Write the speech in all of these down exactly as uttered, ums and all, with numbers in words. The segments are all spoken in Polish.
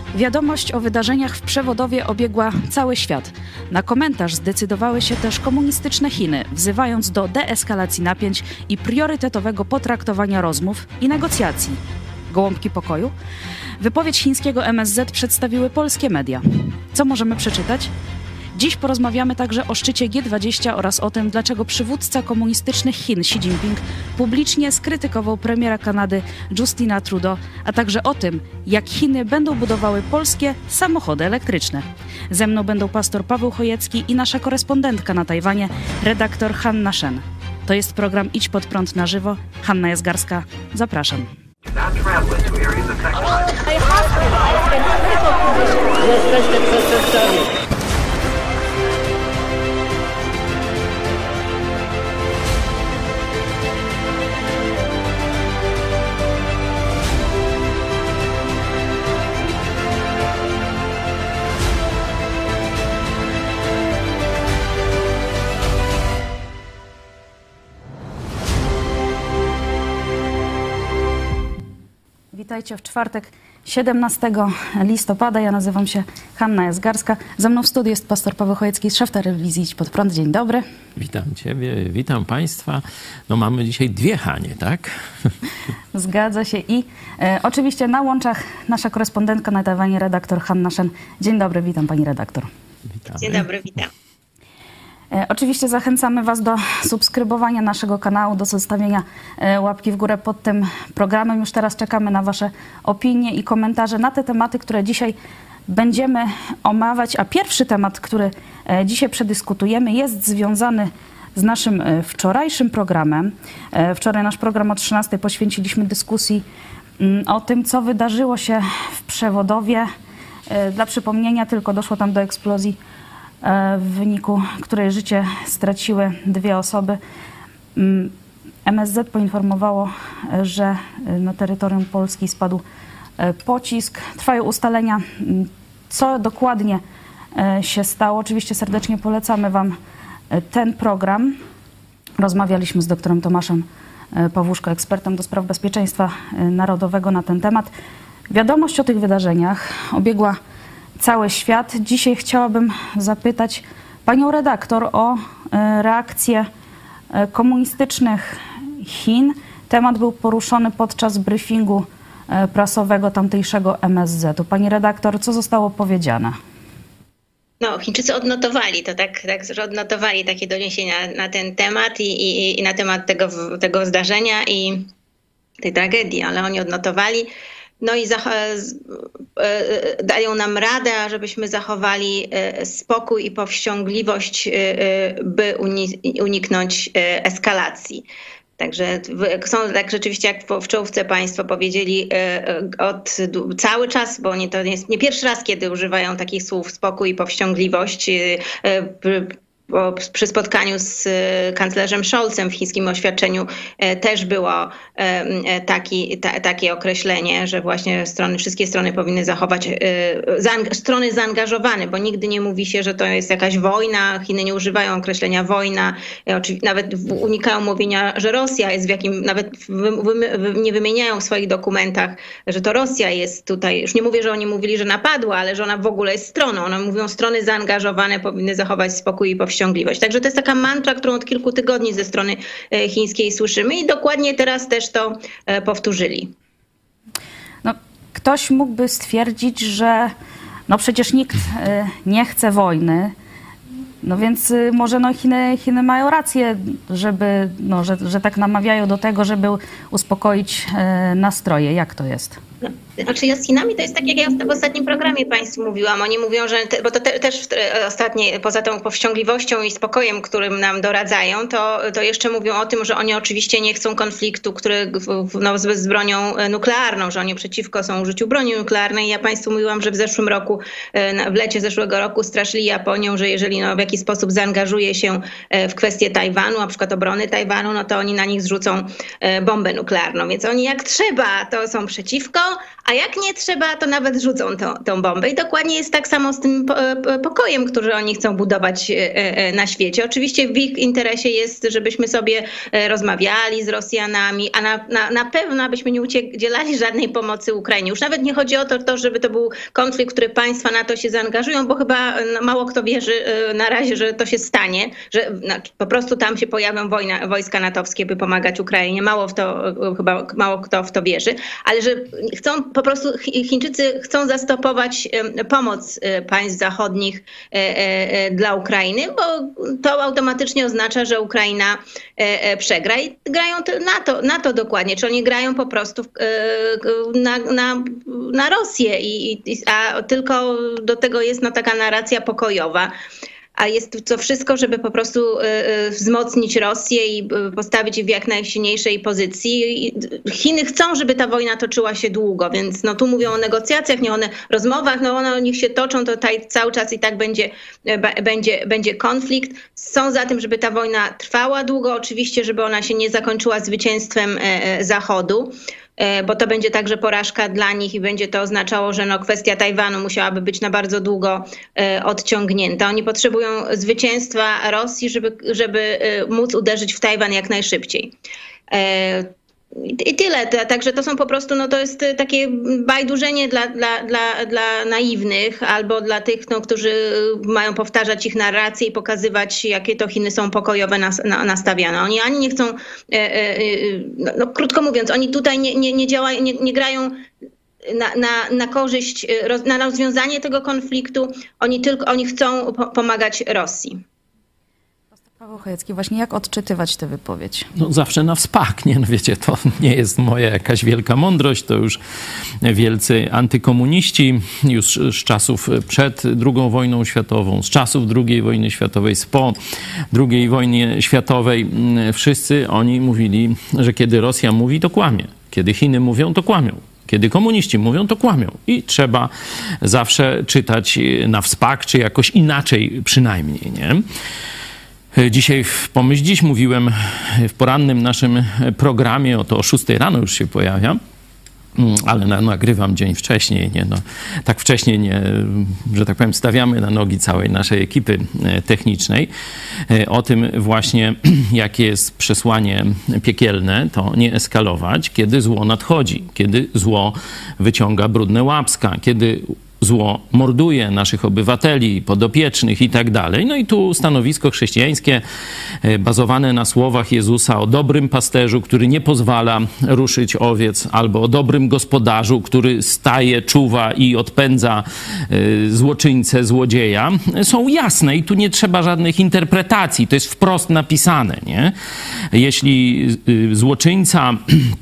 Wiadomość o wydarzeniach w Przewodowie obiegła cały świat. Na komentarz zdecydowały się też komunistyczne Chiny, wzywając do deeskalacji napięć i priorytetowego potraktowania rozmów i negocjacji. Gołąbki pokoju? Wypowiedź chińskiego M S Z przedstawiły polskie media. Co możemy przeczytać? Dziś porozmawiamy także o szczycie G dwadzieścia oraz o tym, dlaczego przywódca komunistycznych Chin Xi Jinping publicznie skrytykował premiera Kanady Justina Trudeau, a także o tym, jak Chiny będą budowały polskie samochody elektryczne. Ze mną będą pastor Paweł Chojecki i nasza korespondentka na Tajwanie, redaktor Hanna Shen. To jest program Idź Pod Prąd na żywo. Hanna Jazgarska, zapraszam. Jesteście przestępcami. Witajcie w czwartek, siedemnastego listopada. Ja nazywam się Hanna Jazgarska. Ze mną w studiu jest pastor Paweł Chojecki, szef telewizji Idź Pod Prąd. Dzień dobry. Witam Ciebie, witam Państwa. No mamy dzisiaj dwie Hanie, tak? Zgadza się i e, oczywiście na łączach nasza korespondentka na Tajwanie, redaktor Hanna Shen. Dzień dobry, witam Pani redaktor. Witamy. Dzień dobry, witam. E, oczywiście zachęcamy Was do subskrybowania naszego kanału, do zostawienia e, łapki w górę pod tym programem. Już teraz czekamy na Wasze opinie i komentarze na te tematy, które dzisiaj będziemy omawiać. A pierwszy temat, który e, dzisiaj przedyskutujemy, jest związany z naszym e, wczorajszym programem. E, wczoraj nasz program o trzynastej poświęciliśmy dyskusji m, o tym, co wydarzyło się w Przewodowie. E, dla przypomnienia tylko doszło tam do eksplozji, w wyniku której życie straciły dwie osoby. M S Z poinformowało, że na terytorium Polski spadł pocisk. Trwają ustalenia, co dokładnie się stało. Oczywiście serdecznie polecamy Wam ten program. Rozmawialiśmy z doktorem Tomaszem Pawłuszko, ekspertem do spraw bezpieczeństwa narodowego na ten temat. Wiadomość o tych wydarzeniach obiegła cały świat. Dzisiaj chciałabym zapytać Panią redaktor o reakcję komunistycznych Chin. Temat był poruszony podczas briefingu prasowego tamtejszego M S Z-u. Pani redaktor, co zostało powiedziane? No, Chińczycy odnotowali to, tak, tak że odnotowali takie doniesienia na ten temat i, i, i na temat tego, tego zdarzenia i tej tragedii, ale oni odnotowali. No i dają nam radę, żebyśmy zachowali spokój i powściągliwość, by uniknąć eskalacji. Także są tak rzeczywiście, jak w czołówce Państwo powiedzieli, od cały czas, bo nie, to jest nie pierwszy raz, kiedy używają takich słów spokój i powściągliwość. Bo przy spotkaniu z kanclerzem Scholzem w chińskim oświadczeniu też było taki, ta, takie określenie, że właśnie strony, wszystkie strony powinny zachować zaang- strony zaangażowane, bo nigdy nie mówi się, że to jest jakaś wojna. Chiny nie używają określenia wojna, nawet unikają mówienia, że Rosja jest w jakim, nawet nie wymieniają w swoich dokumentach, że to Rosja jest tutaj. Już nie mówię, że oni mówili, że napadła, ale że ona w ogóle jest stroną. One mówią, strony zaangażowane powinny zachować spokój i powściągliwość. Także to jest taka mantra, którą od kilku tygodni ze strony chińskiej słyszymy i dokładnie teraz też to powtórzyli. No, ktoś mógłby stwierdzić, że no przecież nikt nie chce wojny, no więc może no Chiny, Chiny mają rację, żeby, no, że, że tak namawiają do tego, żeby uspokoić nastroje. Jak to jest? No, znaczy ja z Chinami to jest tak, jak ja w ostatnim programie Państwu mówiłam. Oni mówią, że, te, bo to te, też ostatnie, poza tą powściągliwością i spokojem, którym nam doradzają, to, to jeszcze mówią o tym, że oni oczywiście nie chcą konfliktu, który no, z, z bronią nuklearną, że oni przeciwko są użyciu broni nuklearnej. Ja Państwu mówiłam, że w zeszłym roku, w lecie zeszłego roku straszyli Japonią, że jeżeli no, w jakiś sposób zaangażuje się w kwestię Tajwanu, na przykład obrony Tajwanu, no to oni na nich zrzucą bombę nuklearną. Więc oni jak trzeba, to są przeciwko, a jak nie trzeba, to nawet rzucą tą, tą bombę. I dokładnie jest tak samo z tym pokojem, który oni chcą budować na świecie. Oczywiście w ich interesie jest, żebyśmy sobie rozmawiali z Rosjanami, a na, na, na pewno abyśmy nie udzielali żadnej pomocy Ukrainie. Już nawet nie chodzi o to, to, żeby to był konflikt, który państwa na to się zaangażują, bo chyba mało kto wierzy na razie, że to się stanie, że po prostu tam się pojawią wojna, wojska natowskie, by pomagać Ukrainie. Mało w to, chyba mało kto w to wierzy, ale że chcą po prostu, Chińczycy chcą zastopować pomoc państw zachodnich dla Ukrainy, bo to automatycznie oznacza, że Ukraina przegra i grają na to, na to dokładnie, czy oni grają po prostu na, na, na Rosję, i, a tylko do tego jest no, taka narracja pokojowa. A jest to wszystko, żeby po prostu wzmocnić Rosję i postawić je w jak najsilniejszej pozycji. Chiny chcą, żeby ta wojna toczyła się długo, więc no tu mówią o negocjacjach, nie o rozmowach, no one niech się toczą, to tutaj cały czas i tak będzie, będzie, będzie konflikt. Są za tym, żeby ta wojna trwała długo, oczywiście, żeby ona się nie zakończyła zwycięstwem Zachodu, bo to będzie także porażka dla nich i będzie to oznaczało, że no kwestia Tajwanu musiałaby być na bardzo długo odciągnięta. Oni potrzebują zwycięstwa Rosji, żeby, żeby móc uderzyć w Tajwan jak najszybciej. I tyle. Także to są po prostu, no to jest takie bajdurzenie dla, dla, dla, dla naiwnych albo dla tych, no, którzy mają powtarzać ich narracje i pokazywać, jakie to Chiny są pokojowe nas, na, nastawione. Oni ani nie chcą, no, no krótko mówiąc, oni tutaj nie, nie, nie działają, nie, nie grają na, na, na korzyść, na rozwiązanie tego konfliktu. Oni tylko, oni chcą po, pomagać Rosji. Paweł Chojecki, właśnie jak odczytywać tę wypowiedź? No zawsze na wspak, nie? No wiecie, to nie jest moja jakaś wielka mądrość, to już wielcy antykomuniści, już z czasów przed drugą wojną światową, z czasów drugiej wojny światowej, po drugiej wojnie światowej, wszyscy oni mówili, że kiedy Rosja mówi, to kłamie. Kiedy Chiny mówią, to kłamią. Kiedy komuniści mówią, to kłamią. I trzeba zawsze czytać na wspak, czy jakoś inaczej przynajmniej, nie? Dzisiaj w Pomyśl Dziś mówiłem w porannym naszym programie, oto o szóstej rano już się pojawia, ale na, nagrywam dzień wcześniej, nie, no, tak wcześnie nie, że tak powiem, stawiamy na nogi całej naszej ekipy technicznej. O tym właśnie, jakie jest przesłanie piekielne, to nie eskalować, kiedy zło nadchodzi, kiedy zło wyciąga brudne łapska, kiedy zło morduje naszych obywateli, podopiecznych i tak dalej. No i tu stanowisko chrześcijańskie bazowane na słowach Jezusa o dobrym pasterzu, który nie pozwala ruszyć owiec, albo o dobrym gospodarzu, który staje, czuwa i odpędza złoczyńcę, złodzieja, są jasne i tu nie trzeba żadnych interpretacji. To jest wprost napisane, nie? Jeśli złoczyńca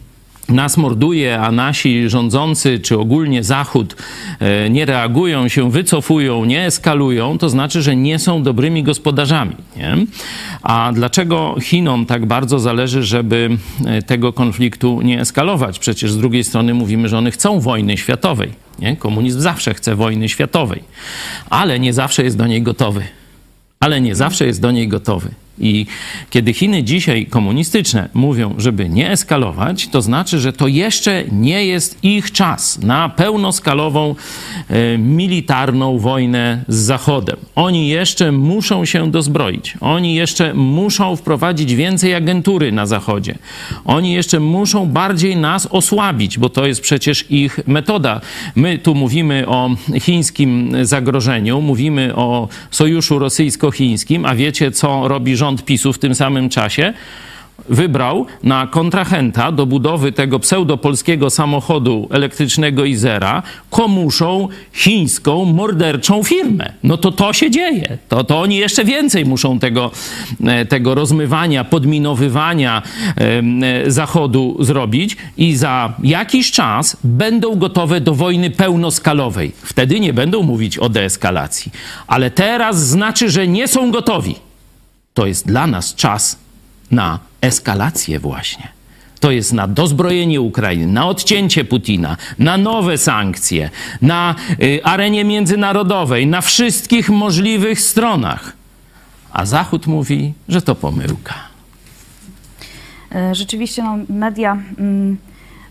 nas morduje, a nasi rządzący, czy ogólnie Zachód nie reagują, się wycofują, nie eskalują, to znaczy, że nie są dobrymi gospodarzami. Nie? A dlaczego Chinom tak bardzo zależy, żeby tego konfliktu nie eskalować? Przecież z drugiej strony mówimy, że one chcą wojny światowej. Nie? Komunizm zawsze chce wojny światowej, ale nie zawsze jest do niej gotowy. Ale nie zawsze jest do niej gotowy. I kiedy Chiny dzisiaj komunistyczne mówią, żeby nie eskalować, to znaczy, że to jeszcze nie jest ich czas na pełnoskalową e, militarną wojnę z Zachodem. Oni jeszcze muszą się dozbroić. Oni jeszcze muszą wprowadzić więcej agentury na Zachodzie. Oni jeszcze muszą bardziej nas osłabić, bo to jest przecież ich metoda. My tu mówimy o chińskim zagrożeniu, mówimy o sojuszu rosyjsko-chińskim, a wiecie, co robi rząd Rząd PiSu w tym samym czasie? Wybrał na kontrahenta do budowy tego pseudopolskiego samochodu elektrycznego Izera komuszą chińską morderczą firmę. No to to się dzieje. To, to oni jeszcze więcej muszą tego, tego rozmywania, podminowywania e, Zachodu zrobić i za jakiś czas będą gotowe do wojny pełnoskalowej. Wtedy nie będą mówić o deeskalacji. Ale teraz znaczy, że nie są gotowi. To jest dla nas czas na eskalację właśnie. To jest na dozbrojenie Ukrainy, na odcięcie Putina, na nowe sankcje, na y, arenie międzynarodowej, na wszystkich możliwych stronach. A Zachód mówi, że to pomyłka. Rzeczywiście no, media mm,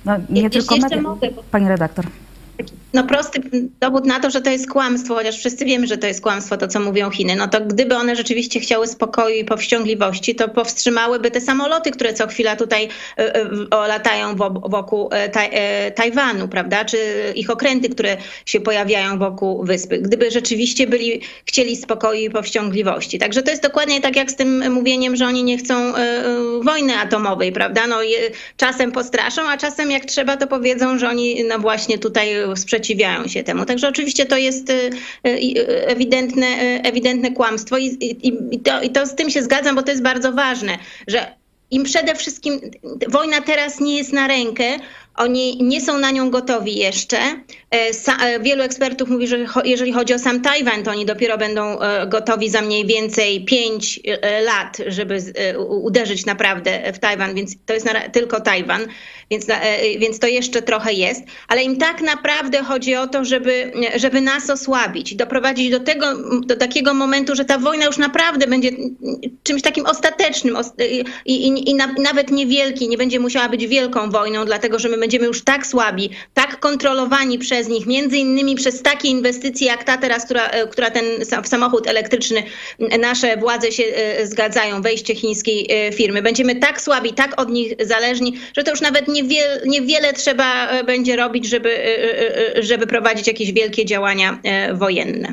No, nie Je- tylko jeszcze media. mogę, bo- Pani redaktor. No prosty dowód na to, że to jest kłamstwo, chociaż wszyscy wiemy, że to jest kłamstwo, to co mówią Chiny, no to gdyby one rzeczywiście chciały spokoju i powściągliwości, to powstrzymałyby te samoloty, które co chwila tutaj y, y, o, latają wo- wokół y, taj, y, Tajwanu, prawda, czy ich okręty, które się pojawiają wokół wyspy, gdyby rzeczywiście byli, chcieli spokoju i powściągliwości. Także to jest dokładnie tak jak z tym mówieniem, że oni nie chcą y, y, wojny atomowej, prawda, no je, czasem postraszą, a czasem jak trzeba, to powiedzą, że oni no właśnie tutaj sprzeciwiają się temu. Także oczywiście to jest ewidentne, ewidentne kłamstwo i, i, i, to, i to z tym się zgadzam, bo to jest bardzo ważne, że im przede wszystkim wojna teraz nie jest na rękę, oni nie są na nią gotowi jeszcze. Wielu ekspertów mówi, że jeżeli chodzi o sam Tajwan, to oni dopiero będą gotowi za mniej więcej pięć lat, żeby uderzyć naprawdę w Tajwan, więc to jest tylko Tajwan, więc, więc to jeszcze trochę jest. Ale im tak naprawdę chodzi o to, żeby, żeby nas osłabić, doprowadzić do tego, do takiego momentu, że ta wojna już naprawdę będzie czymś takim ostatecznym i, i, i na, nawet niewielki, nie będzie musiała być wielką wojną, dlatego że my będziemy już tak słabi, tak kontrolowani przez nich, między innymi przez takie inwestycje jak ta teraz, która, która ten w samochód elektryczny, nasze władze się zgadzają, wejście chińskiej firmy. Będziemy tak słabi, tak od nich zależni, że to już nawet niewiele, niewiele trzeba będzie robić, żeby, żeby prowadzić jakieś wielkie działania wojenne.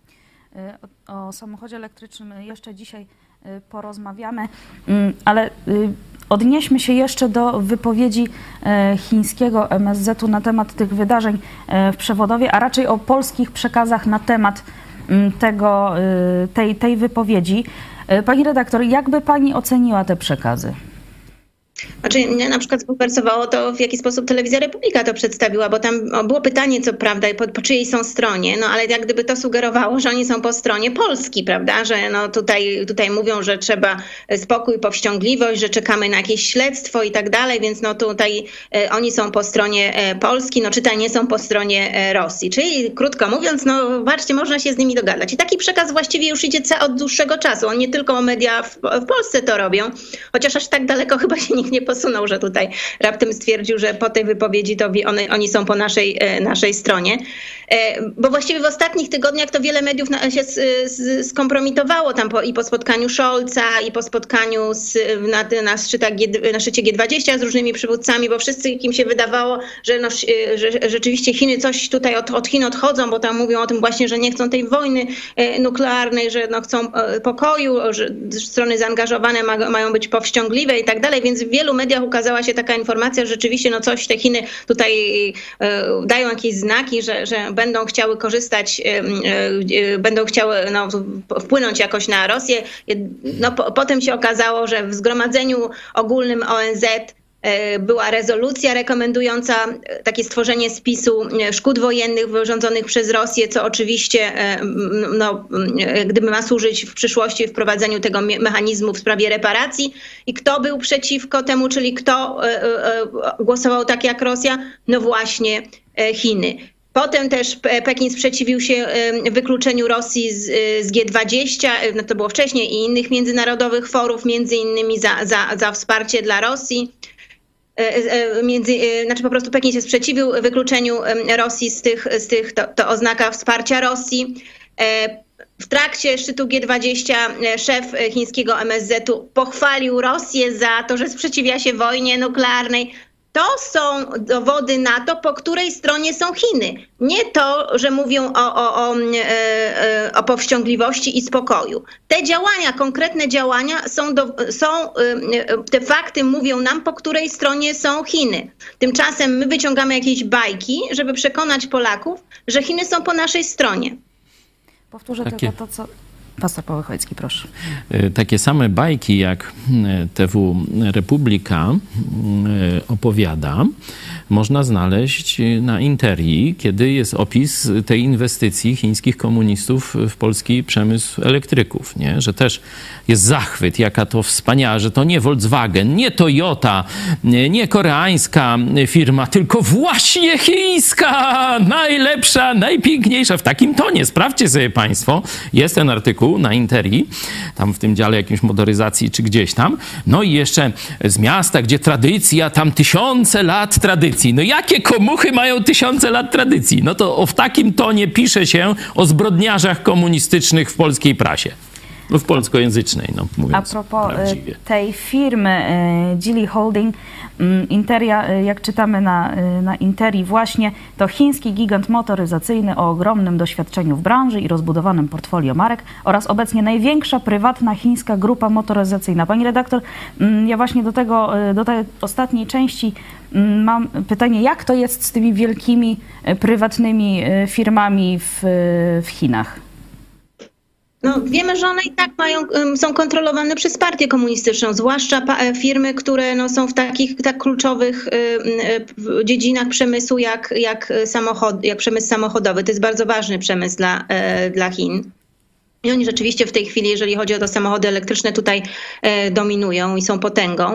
O, o samochodzie elektrycznym jeszcze dzisiaj porozmawiamy, ale odnieśmy się jeszcze do wypowiedzi chińskiego M S Z-u na temat tych wydarzeń w Przewodowie, a raczej o polskich przekazach na temat tego, tej, tej wypowiedzi. Pani redaktor, jak by pani oceniła te przekazy? Znaczy, mnie na przykład zbulwersowało to, w jaki sposób Telewizja Republika to przedstawiła, bo tam było pytanie, co prawda, po, po czyjej są stronie, no ale jak gdyby to sugerowało, że oni są po stronie Polski, prawda, że no tutaj, tutaj mówią, że trzeba spokój, powściągliwość, że czekamy na jakieś śledztwo i tak dalej, więc no tutaj e, oni są po stronie e, Polski, no czytaj, nie są po stronie e, Rosji. Czyli krótko mówiąc, no zobaczcie, można się z nimi dogadać. I taki przekaz właściwie już idzie od dłuższego czasu. On nie tylko media w, w Polsce to robią, chociaż aż tak daleko chyba się nikt nie posunął, że tutaj raptem stwierdził, że po tej wypowiedzi to one, oni są po naszej, naszej stronie. Bo właściwie w ostatnich tygodniach to wiele mediów się skompromitowało tam po, i po spotkaniu Scholza, i po spotkaniu z, na, na, szczytach G, na szczycie G dwadzieścia z różnymi przywódcami, bo wszyscy im się wydawało, że, no, że rzeczywiście Chiny coś tutaj od, od Chin odchodzą, bo tam mówią o tym właśnie, że nie chcą tej wojny nuklearnej, że no, chcą pokoju, że strony zaangażowane ma, mają być powściągliwe i tak dalej, więc w wielu mediach ukazała się taka informacja, że rzeczywiście no coś te Chiny tutaj e, dają jakieś znaki, że, że będą chciały korzystać, e, e, będą chciały no, wpłynąć jakoś na Rosję. No, po, potem się okazało, że w Zgromadzeniu Ogólnym O N Z była rezolucja rekomendująca takie stworzenie spisu szkód wojennych wyrządzonych przez Rosję, co oczywiście no, gdyby ma służyć w przyszłości wprowadzeniu tego mechanizmu w sprawie reparacji. I kto był przeciwko temu, czyli kto głosował tak jak Rosja? No właśnie Chiny. Potem też Pekin sprzeciwił się wykluczeniu Rosji z, z G dwadzieścia, no to było wcześniej, i innych międzynarodowych forów, między innymi za, za, za wsparcie dla Rosji. Między, znaczy po prostu Pekin się sprzeciwił wykluczeniu Rosji z tych, z tych to, to oznaka wsparcia Rosji. W trakcie szczytu G dwadzieścia szef chińskiego M S Z-u pochwalił Rosję za to, że sprzeciwia się wojnie nuklearnej. To są dowody na to, po której stronie są Chiny. Nie to, że mówią o, o, o, o powściągliwości i spokoju. Te działania, konkretne działania są, do, są, te fakty mówią nam, po której stronie są Chiny. Tymczasem my wyciągamy jakieś bajki, żeby przekonać Polaków, że Chiny są po naszej stronie. Powtórzę Takie... tylko to, co... Pastor Paweł Chojecki, proszę. Takie same bajki, jak T W Republika opowiada, można znaleźć na Interii, kiedy jest opis tej inwestycji chińskich komunistów w polski przemysł elektryków, nie? Że też jest zachwyt, jaka to wspaniała, że to nie Volkswagen, nie Toyota, nie koreańska firma, tylko właśnie chińska, najlepsza, najpiękniejsza, w takim tonie. Sprawdźcie sobie państwo, jest ten artykuł wojsku na Interii, tam w tym dziale jakimś motoryzacji czy gdzieś tam. No i jeszcze z miasta, gdzie tradycja, tam tysiące lat tradycji. No jakie komuchy mają tysiące lat tradycji? No to w takim tonie pisze się o zbrodniarzach komunistycznych w polskiej prasie. No w polskojęzycznej, no mówiąc A propos prawdziwie. tej firmy Geely Holding, Interia, jak czytamy na, na Interii właśnie, to chiński gigant motoryzacyjny o ogromnym doświadczeniu w branży i rozbudowanym portfolio marek oraz obecnie największa prywatna chińska grupa motoryzacyjna. Pani redaktor, ja właśnie do tego, do tej ostatniej części mam pytanie, jak to jest z tymi wielkimi prywatnymi firmami w, w Chinach? No, wiemy, że one i tak mają, są kontrolowane przez partię komunistyczną, zwłaszcza firmy, które no, są w takich tak kluczowych dziedzinach przemysłu jak, jak, samochod, jak przemysł samochodowy. To jest bardzo ważny przemysł dla, dla Chin. I oni rzeczywiście w tej chwili, jeżeli chodzi o to samochody elektryczne, tutaj e, dominują i są potęgą.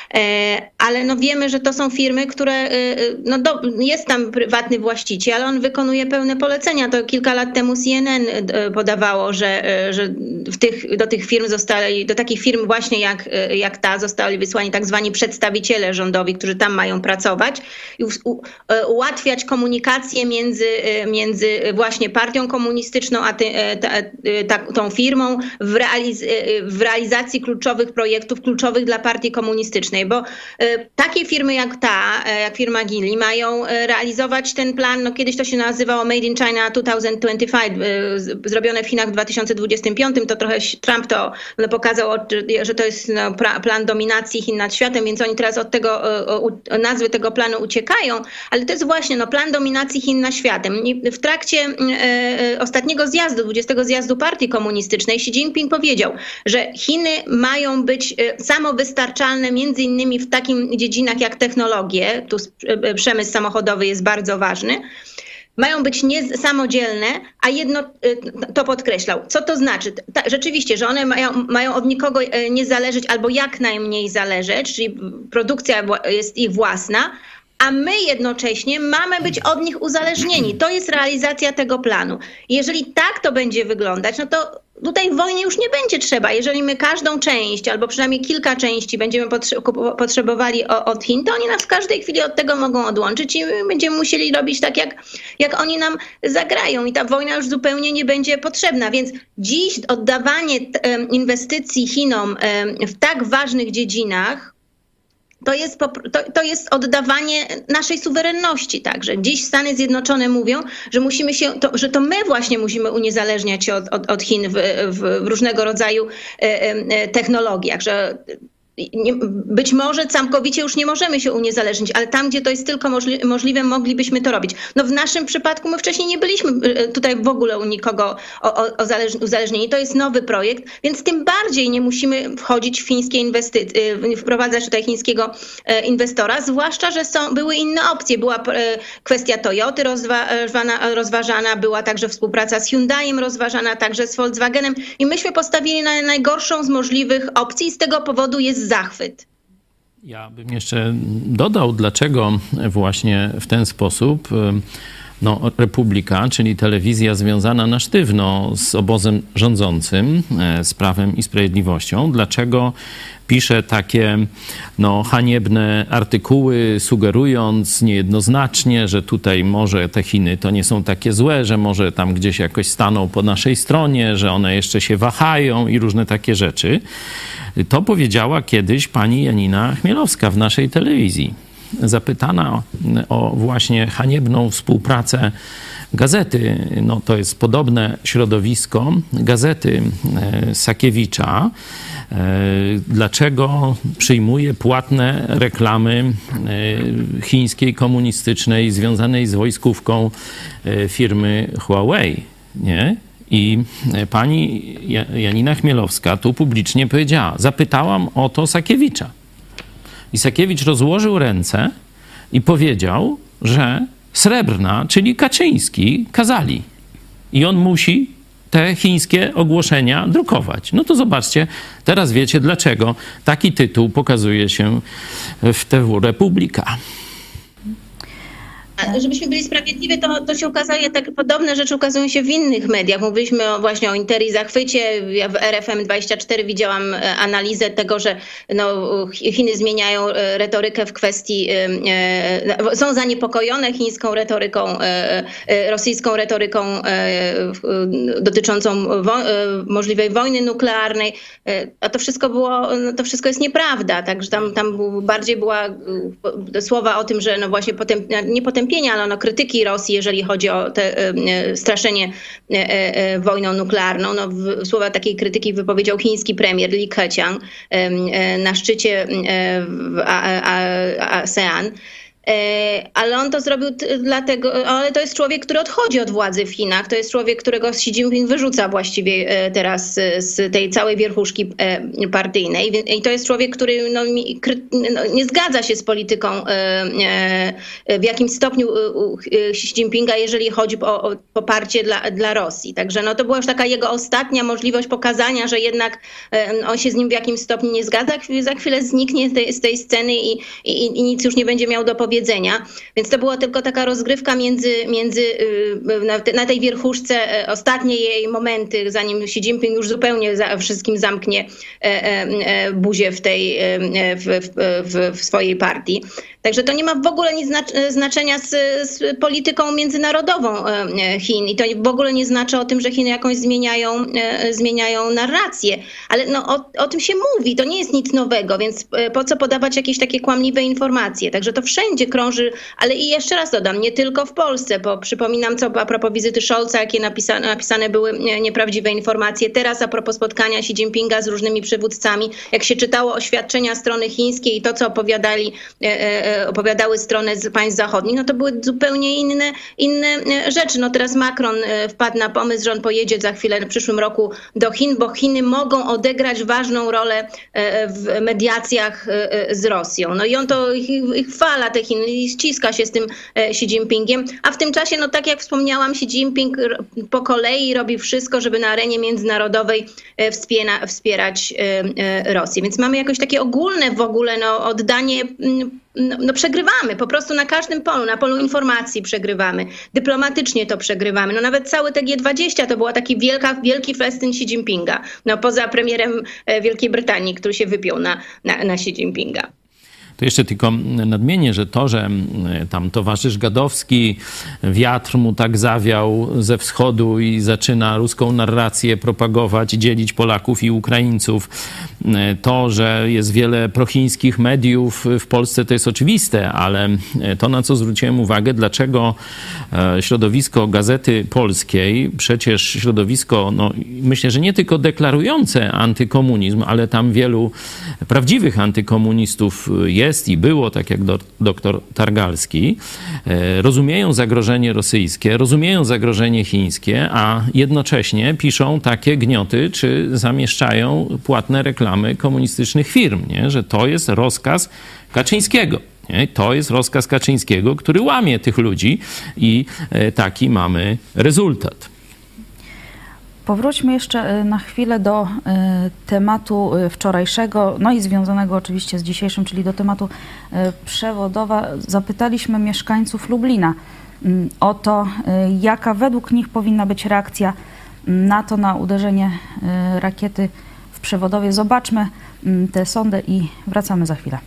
E, ale no wiemy, że to są firmy, które, e, no do, jest tam prywatny właściciel, ale on wykonuje pełne polecenia. To kilka lat temu C N N e, podawało, że, e, że w tych, do tych firm zostali, do takich firm właśnie jak, e, jak ta zostali wysłani tak zwani przedstawiciele rządowi, którzy tam mają pracować i u, u, e, ułatwiać komunikację między, e, między właśnie partią komunistyczną a ty, e, ta, e, Tak, tą firmą w, realiz w realizacji kluczowych projektów, kluczowych dla partii komunistycznej, bo y, takie firmy jak ta, jak firma Geely mają realizować ten plan, no kiedyś to się nazywało Made in China dwa tysiące dwudziesty piąty, y, zrobione w Chinach w dwa tysiące dwudziestym piątym, to trochę Trump to no, pokazał, że to jest no, plan dominacji Chin nad światem, więc oni teraz od tego y, nazwy tego planu uciekają, ale to jest właśnie no, plan dominacji Chin nad światem. W trakcie y, y, ostatniego zjazdu, dwudziestego zjazdu partii komunistycznej Xi Jinping powiedział, że Chiny mają być samowystarczalne między innymi w takim dziedzinach jak technologie, tu przemysł samochodowy jest bardzo ważny, mają być niesamodzielne, a jedno to podkreślał. Co to znaczy? Ta, rzeczywiście, że one mają, mają od nikogo nie zależeć albo jak najmniej zależeć, czyli produkcja jest ich własna, a my jednocześnie mamy być od nich uzależnieni. To jest realizacja tego planu. Jeżeli tak to będzie wyglądać, no to tutaj wojny już nie będzie trzeba. Jeżeli my każdą część, albo przynajmniej kilka części będziemy potrzebowali od Chin, to oni nas w każdej chwili od tego mogą odłączyć i my będziemy musieli robić tak, jak, jak oni nam zagrają. I ta wojna już zupełnie nie będzie potrzebna. Więc dziś oddawanie inwestycji Chinom w tak ważnych dziedzinach, To jest, to, to jest oddawanie naszej suwerenności także. Dziś Stany Zjednoczone mówią, że musimy się, to, że to my właśnie musimy uniezależniać się od, od, od Chin w, w, w różnego rodzaju e, e, technologiach, że nie, być może całkowicie już nie możemy się uniezależnić, ale tam, gdzie to jest tylko możli, możliwe, moglibyśmy to robić. No w naszym przypadku my wcześniej nie byliśmy tutaj w ogóle u nikogo o, o, o zależ, uzależnieni. To jest nowy projekt, więc tym bardziej nie musimy wchodzić w chińskie inwestycje, wprowadzać tutaj chińskiego inwestora, zwłaszcza, że są, były inne opcje. Była kwestia Toyoty rozważana, rozważana, była także współpraca z Hyundaiem rozważana, także z Volkswagenem i myśmy postawili na najgorszą z możliwych opcji i z tego powodu jest zachwyt. Ja bym jeszcze dodał, dlaczego właśnie w ten sposób no, Republika, czyli telewizja związana na sztywno z obozem rządzącym, z Prawem i Sprawiedliwością, dlaczego pisze takie no, haniebne artykuły, sugerując niejednoznacznie, że tutaj może te Chiny to nie są takie złe, że może tam gdzieś jakoś staną po naszej stronie, że one jeszcze się wahają i różne takie rzeczy. To powiedziała kiedyś pani Janina Chmielowska w naszej telewizji. Zapytana o właśnie haniebną współpracę gazety, no to jest podobne środowisko, gazety Sakiewicza, dlaczego przyjmuje płatne reklamy chińskiej, komunistycznej, związanej z wojskówką firmy Huawei, nie? I pani Janina Chmielowska tu publicznie powiedziała, zapytałam o to Sakiewicza. I Sakiewicz rozłożył ręce i powiedział, że Srebrna, czyli Kaczyński, kazali. I on musi te chińskie ogłoszenia drukować. No to zobaczcie, teraz wiecie, dlaczego taki tytuł pokazuje się w T V Republika. Żebyśmy byli sprawiedliwi, to, to się ukazuje, tak podobne rzeczy ukazują się w innych mediach. Mówiliśmy o, właśnie o Interi zachwycie. Ja w R F M dwadzieścia cztery widziałam analizę tego, że no, Chiny zmieniają retorykę w kwestii, e, są zaniepokojone chińską retoryką, e, rosyjską retoryką e, dotyczącą wo, e, możliwej wojny nuklearnej. E, a to wszystko było, no, to wszystko jest nieprawda. Także tam, tam bardziej była e, słowa o tym, że no właśnie potem, nie potępienia, ale no krytyki Rosji, jeżeli chodzi o te, e, straszenie e, e, wojną nuklearną. No, w, słowa takiej krytyki wypowiedział chiński premier Li Keqiang e, e, na szczycie e, w ASEAN. Ale on to zrobił dlatego, ale to jest człowiek, który odchodzi od władzy w Chinach. To jest człowiek, którego Xi Jinping wyrzuca właściwie teraz z tej całej wierchuszki partyjnej. I to jest człowiek, który no, nie zgadza się z polityką w jakimś stopniu Xi Jinpinga, jeżeli chodzi o, o poparcie dla, dla Rosji. Także no, to była już taka jego ostatnia możliwość pokazania, że jednak on się z nim w jakimś stopniu nie zgadza. Za chwilę zniknie z tej, z tej sceny i, i, i nic już nie będzie miał do powiedzenia. Więc to była tylko taka rozgrywka między, między na tej wierchuszce, ostatnie jej momenty, zanim Xi Jinping już zupełnie za wszystkim zamknie buzię w, tej, w, w, w swojej partii. Także to nie ma w ogóle nic znaczenia z, z polityką międzynarodową Chin i to w ogóle nie znaczy o tym, że Chiny jakąś zmieniają, zmieniają narrację. Ale no, o, o tym się mówi, to nie jest nic nowego, więc po co podawać jakieś takie kłamliwe informacje? Także to wszędzie krąży, ale i jeszcze raz dodam, nie tylko w Polsce, bo przypominam, co a propos wizyty Scholza, jakie napisane, napisane były nieprawdziwe informacje. Teraz a propos spotkania Xi Jinpinga z różnymi przywódcami, jak się czytało oświadczenia strony chińskiej i to, co opowiadali opowiadały strony z państw zachodnich, no to były zupełnie inne, inne rzeczy. No teraz Macron wpadł na pomysł, że on pojedzie za chwilę w przyszłym roku do Chin, bo Chiny mogą odegrać ważną rolę w mediacjach z Rosją. No i on to ich, ich chwala te Chiny i ściska się z tym Xi Jinpingiem, a w tym czasie, no tak jak wspomniałam, Xi Jinping po kolei robi wszystko, żeby na arenie międzynarodowej wspiera, wspierać Rosję. Więc mamy jakoś takie ogólne w ogóle no, oddanie. No, no przegrywamy, po prostu na każdym polu, na polu informacji przegrywamy, dyplomatycznie to przegrywamy. No nawet cały te G dwadzieścia to była taki wielka, wielki festyn Xi Jinpinga, no poza premierem Wielkiej Brytanii, który się wypiął na, na, na Xi Jinpinga. To jeszcze tylko nadmienię, że to, że tam towarzysz Gadowski, wiatr mu tak zawiał ze wschodu i zaczyna ruską narrację propagować, dzielić Polaków i Ukraińców, to, że jest wiele prochińskich mediów w Polsce, to jest oczywiste, ale to, na co zwróciłem uwagę, dlaczego środowisko Gazety Polskiej, przecież środowisko, no, myślę, że nie tylko deklarujące antykomunizm, ale tam wielu prawdziwych antykomunistów jest, jest i było, tak jak do, doktor Targalski, e, rozumieją zagrożenie rosyjskie, rozumieją zagrożenie chińskie, a jednocześnie piszą takie gnioty, czy zamieszczają płatne reklamy komunistycznych firm, nie? Że to jest rozkaz Kaczyńskiego. Nie? To jest rozkaz Kaczyńskiego, który łamie tych ludzi i e, taki mamy rezultat. Powróćmy jeszcze na chwilę do tematu wczorajszego, no i związanego oczywiście z dzisiejszym, czyli do tematu Przewodowa. Zapytaliśmy mieszkańców Lublina o to, jaka według nich powinna być reakcja NATO na uderzenie rakiety w Przewodowie. Zobaczmy tę sondę i wracamy za chwilę.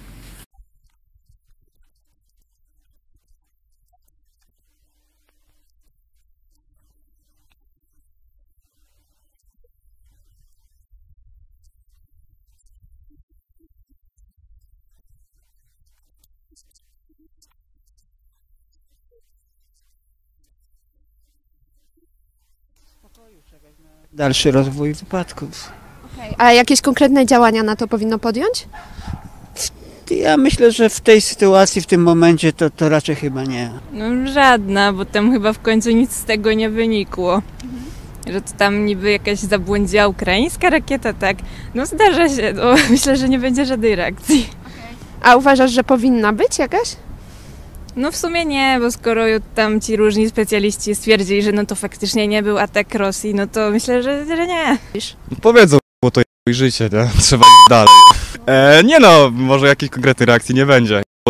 Dalszy rozwój wypadków. Okay. A jakieś konkretne działania na to powinno podjąć? Ja myślę, że w tej sytuacji, w tym momencie to, to raczej chyba nie. No żadna, bo tam chyba w końcu nic z tego nie wynikło. Mhm. Że to tam niby jakaś zabłądziła ukraińska rakieta, tak? No zdarza się, no, myślę, że nie będzie żadnej reakcji. Okay. A uważasz, że powinna być jakaś? No w sumie nie, bo skoro tam ci różni specjaliści stwierdzili, że no to faktycznie nie był atak Rosji, no to myślę, że, że nie. Powiedzą, bo to jest życie, nie? Trzeba dalej. E, nie no, może jakiejś konkretnej reakcji nie będzie, bo to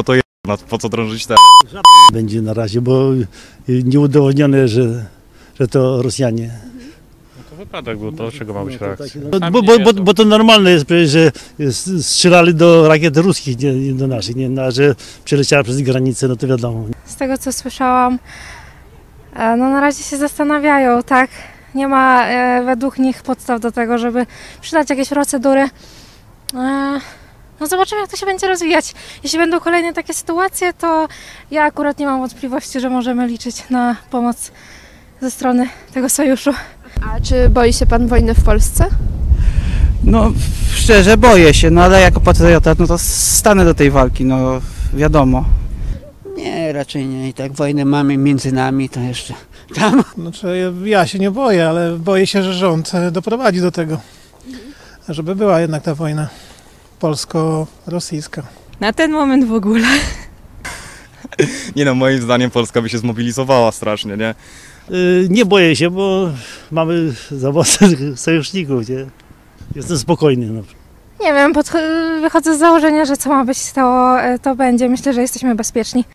No po co drążyć te... Będzie na razie, bo nieudowodnione, że, że to Rosjanie. To wypadek był, to czego ma być reakcja? No, bo, bo, bo, bo to normalne jest, że strzelali do rakiet ruskich, nie, nie do naszych, nie, no, że przeleciała przez granicę, no to wiadomo. Z tego co słyszałam, no na razie się zastanawiają, tak? Nie ma e, według nich podstaw do tego, żeby przydać jakieś procedury. E, no zobaczymy, jak to się będzie rozwijać. Jeśli będą kolejne takie sytuacje, to ja akurat nie mam wątpliwości, że możemy liczyć na pomoc ze strony tego sojuszu. A czy boi się pan wojny w Polsce? No szczerze boję się, no ale jako patriota no to stanę do tej walki, no wiadomo. Nie, raczej nie. I tak wojnę mamy między nami, to jeszcze tam. Znaczy ja się nie boję, ale boję się, że rząd doprowadzi do tego, żeby była jednak ta wojna polsko-rosyjska. Na ten moment w ogóle. Nie no, moim zdaniem Polska by się zmobilizowała strasznie, nie? Nie boję się, bo mamy za mocnych sojuszników, nie? Jestem spokojny. No. Nie wiem, podch- wychodzę z założenia, że co ma być, to, to będzie. Myślę, że jesteśmy bezpieczni.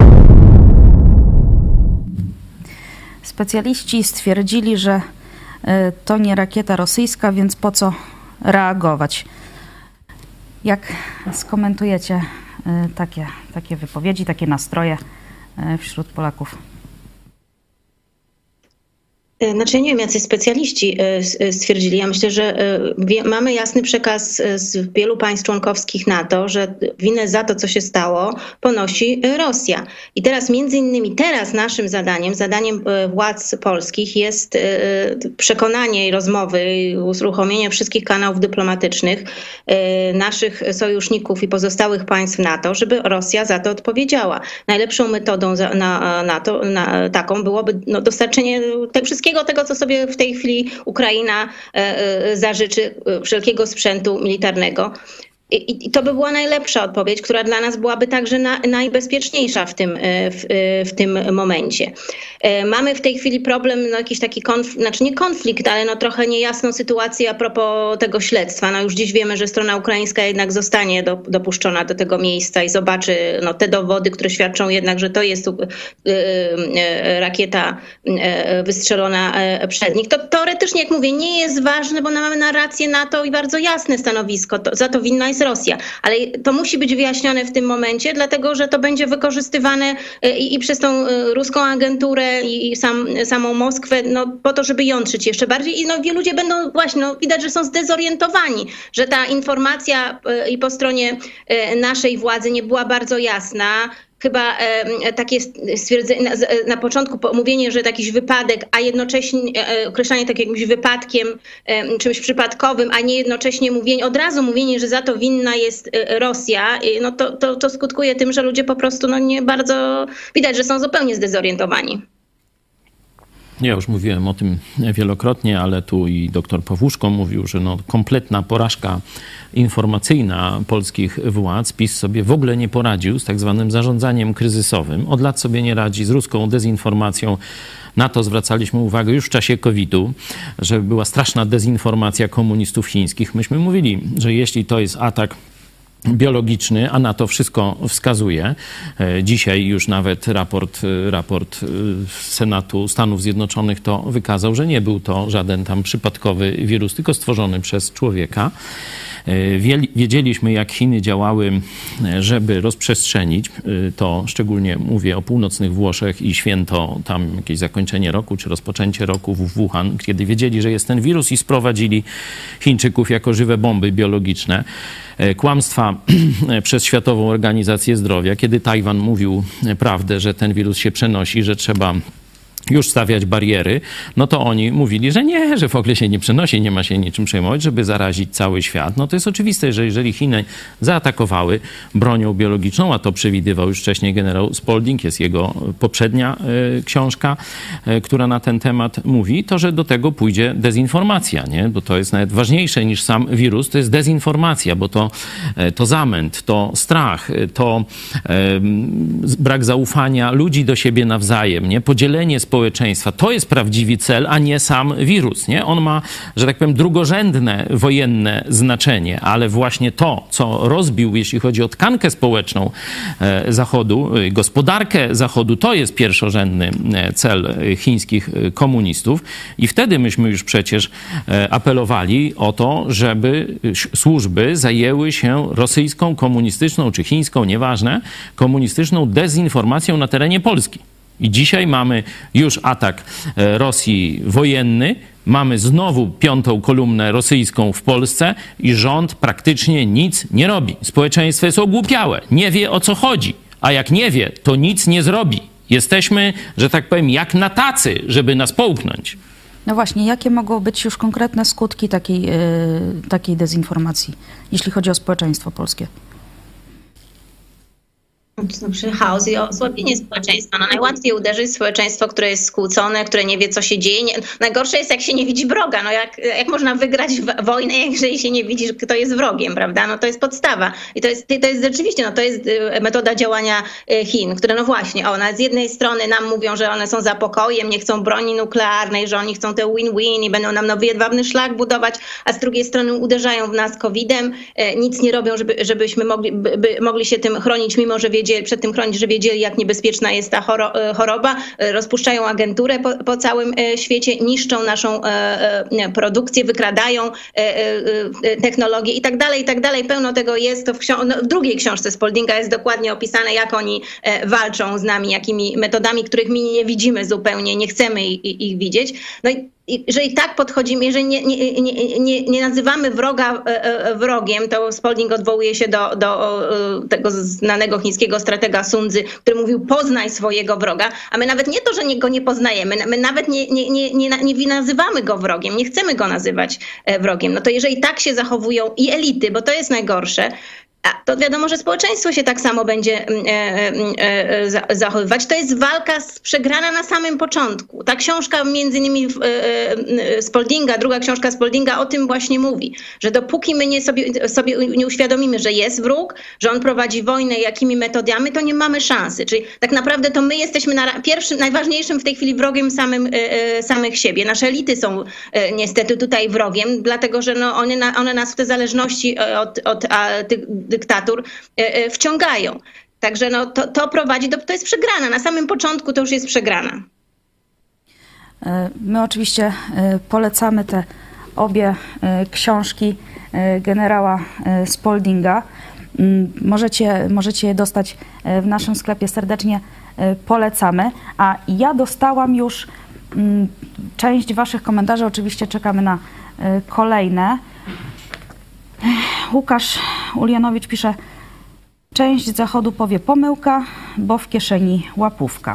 Specjaliści stwierdzili, że to nie rakieta rosyjska, więc po co reagować? Jak skomentujecie takie, takie wypowiedzi, takie nastroje wśród Polaków? Znaczy, ja nie wiem, jacy specjaliści stwierdzili. Ja myślę, że mamy jasny przekaz z wielu państw członkowskich NATO, że winę za to, co się stało, ponosi Rosja. I teraz między innymi teraz naszym zadaniem, zadaniem władz polskich jest przekonanie i rozmowy, uruchomienie wszystkich kanałów dyplomatycznych naszych sojuszników i pozostałych państw NATO, żeby Rosja za to odpowiedziała. Najlepszą metodą na, na to, na taką byłoby no, dostarczenie tego wszystkiego, tego, co sobie w tej chwili Ukraina zażyczy, wszelkiego sprzętu militarnego. I, I to by była najlepsza odpowiedź, która dla nas byłaby także na, najbezpieczniejsza w tym, w, w tym momencie. Mamy w tej chwili problem, no jakiś taki konflikt, znaczy nie konflikt, ale no trochę niejasną sytuację a propos tego śledztwa. No już dziś wiemy, że strona ukraińska jednak zostanie do, dopuszczona do tego miejsca i zobaczy no, te dowody, które świadczą jednak, że to jest y, y, rakieta y, wystrzelona przez nich. To teoretycznie, jak mówię, nie jest ważne, bo mamy narrację NATO i bardzo jasne stanowisko. To, za to winna jest Rosja, ale to musi być wyjaśnione w tym momencie, dlatego że to będzie wykorzystywane i, i przez tą ruską agenturę i sam, samą Moskwę, no po to, żeby jątrzyć jeszcze bardziej i no ludzie będą właśnie, no widać, że są zdezorientowani, że ta informacja i po stronie naszej władzy nie była bardzo jasna. Chyba e, takie stwierdzenie, na, na początku mówienie, że to jakiś wypadek, a jednocześnie e, określanie tak jakimś wypadkiem, e, czymś przypadkowym, a nie jednocześnie mówienie, od razu mówienie, że za to winna jest e, Rosja, e, no to, to, to skutkuje tym, że ludzie po prostu no nie bardzo, widać, że są zupełnie zdezorientowani. Ja już mówiłem o tym wielokrotnie, ale tu i doktor Powłuszko mówił, że no kompletna porażka informacyjna polskich władz. PiS sobie w ogóle nie poradził z tak zwanym zarządzaniem kryzysowym. Od lat sobie nie radzi z ruską dezinformacją. Na to zwracaliśmy uwagę już w czasie kowida, że była straszna dezinformacja komunistów chińskich. Myśmy mówili, że jeśli to jest atak biologiczny, a na to wszystko wskazuje. Dzisiaj już nawet raport, raport Senatu Stanów Zjednoczonych to wykazał, że nie był to żaden tam przypadkowy wirus, tylko stworzony przez człowieka. Wiedzieliśmy, jak Chiny działały, żeby rozprzestrzenić to, szczególnie mówię o północnych Włoszech i święto, tam jakieś zakończenie roku, czy rozpoczęcie roku w Wuhan, kiedy wiedzieli, że jest ten wirus i sprowadzili Chińczyków jako żywe bomby biologiczne. Kłamstwa przez Światową Organizację Zdrowia, kiedy Tajwan mówił prawdę, że ten wirus się przenosi, że trzeba już stawiać bariery, no to oni mówili, że nie, że w ogóle się nie przenosi, nie ma się niczym przejmować, żeby zarazić cały świat. No to jest oczywiste, że jeżeli Chiny zaatakowały bronią biologiczną, a to przewidywał już wcześniej generał Spalding, jest jego poprzednia y, książka, y, która na ten temat mówi, to że do tego pójdzie dezinformacja, nie? Bo to jest nawet ważniejsze niż sam wirus, to jest dezinformacja, bo to, y, to zamęt, to strach, y, to y, brak zaufania ludzi do siebie nawzajem, nie? Podzielenie społeczeństwa społeczeństwa. To jest prawdziwy cel, a nie sam wirus, nie? On ma, że tak powiem, drugorzędne wojenne znaczenie, ale właśnie to, co rozbił, jeśli chodzi o tkankę społeczną Zachodu, gospodarkę Zachodu, to jest pierwszorzędny cel chińskich komunistów i wtedy myśmy już przecież apelowali o to, żeby służby zajęły się rosyjską, komunistyczną czy chińską, nieważne, komunistyczną dezinformacją na terenie Polski. I dzisiaj mamy już atak Rosji wojenny, mamy znowu piątą kolumnę rosyjską w Polsce i rząd praktycznie nic nie robi. Społeczeństwo jest ogłupiałe, nie wie o co chodzi, a jak nie wie, to nic nie zrobi. Jesteśmy, że tak powiem, jak na tacy, żeby nas połknąć. No właśnie, jakie mogą być już konkretne skutki takiej, yy, takiej dezinformacji, jeśli chodzi o społeczeństwo polskie? Przy chaos i osłabienie społeczeństwa. No najłatwiej uderzyć społeczeństwo, które jest skłócone, które nie wie, co się dzieje. Nie, najgorsze jest, jak się nie widzi wroga. No jak, jak można wygrać wojnę, jeżeli się nie widzi, kto jest wrogiem, prawda? No to jest podstawa. I to jest, to jest rzeczywiście, no to jest metoda działania Chin, które no właśnie, one z jednej strony nam mówią, że one są za pokojem, nie chcą broni nuklearnej, że oni chcą te win-win i będą nam nowy jedwabny szlak budować, a z drugiej strony uderzają w nas kowidem, nic nie robią, żeby, żebyśmy mogli, by, by, mogli się tym chronić, mimo że wiedzieli, przed tym chronić, że wiedzieli, jak niebezpieczna jest ta choroba, rozpuszczają agenturę po, po całym świecie, niszczą naszą produkcję, wykradają technologię i tak dalej, i tak dalej. Pełno tego jest. To w, no, w drugiej książce Spaldinga jest dokładnie opisane, jak oni walczą z nami, jakimi metodami, których my nie widzimy zupełnie, nie chcemy ich, ich widzieć. No i jeżeli tak podchodzimy, jeżeli nie, nie, nie, nie, nie nazywamy wroga wrogiem, to Spalding odwołuje się do, do tego znanego chińskiego stratega Sun Tzu, który mówił: poznaj swojego wroga, a my nawet nie to, że go nie poznajemy, my nawet nie, nie, nie, nie, nie nazywamy go wrogiem, nie chcemy go nazywać wrogiem. No to jeżeli tak się zachowują i elity, bo to jest najgorsze, a to wiadomo, że społeczeństwo się tak samo będzie e, e, e, zachowywać. To jest walka przegrana na samym początku. Ta książka między innymi e, Spaldinga, druga książka Spaldinga o tym właśnie mówi, że dopóki my nie sobie, sobie nie uświadomimy, że jest wróg, że on prowadzi wojnę, jakimi metodami, to nie mamy szansy. Czyli tak naprawdę to my jesteśmy na pierwszym, najważniejszym w tej chwili wrogiem samym, e, samych siebie. Nasze elity są e, niestety tutaj wrogiem, dlatego że no, one, na, one nas w te zależności od, od a, tych dyktatur e, wciągają. Także no, to, to prowadzi do... To jest przegrana. Na samym początku to już jest przegrana. My oczywiście polecamy te obie książki generała Spaldinga. Możecie, możecie je dostać w naszym sklepie. Serdecznie polecamy. A ja dostałam już część waszych komentarzy. Oczywiście czekamy na kolejne. Łukasz Ulianowicz pisze: część Zachodu powie pomyłka, bo w kieszeni łapówka.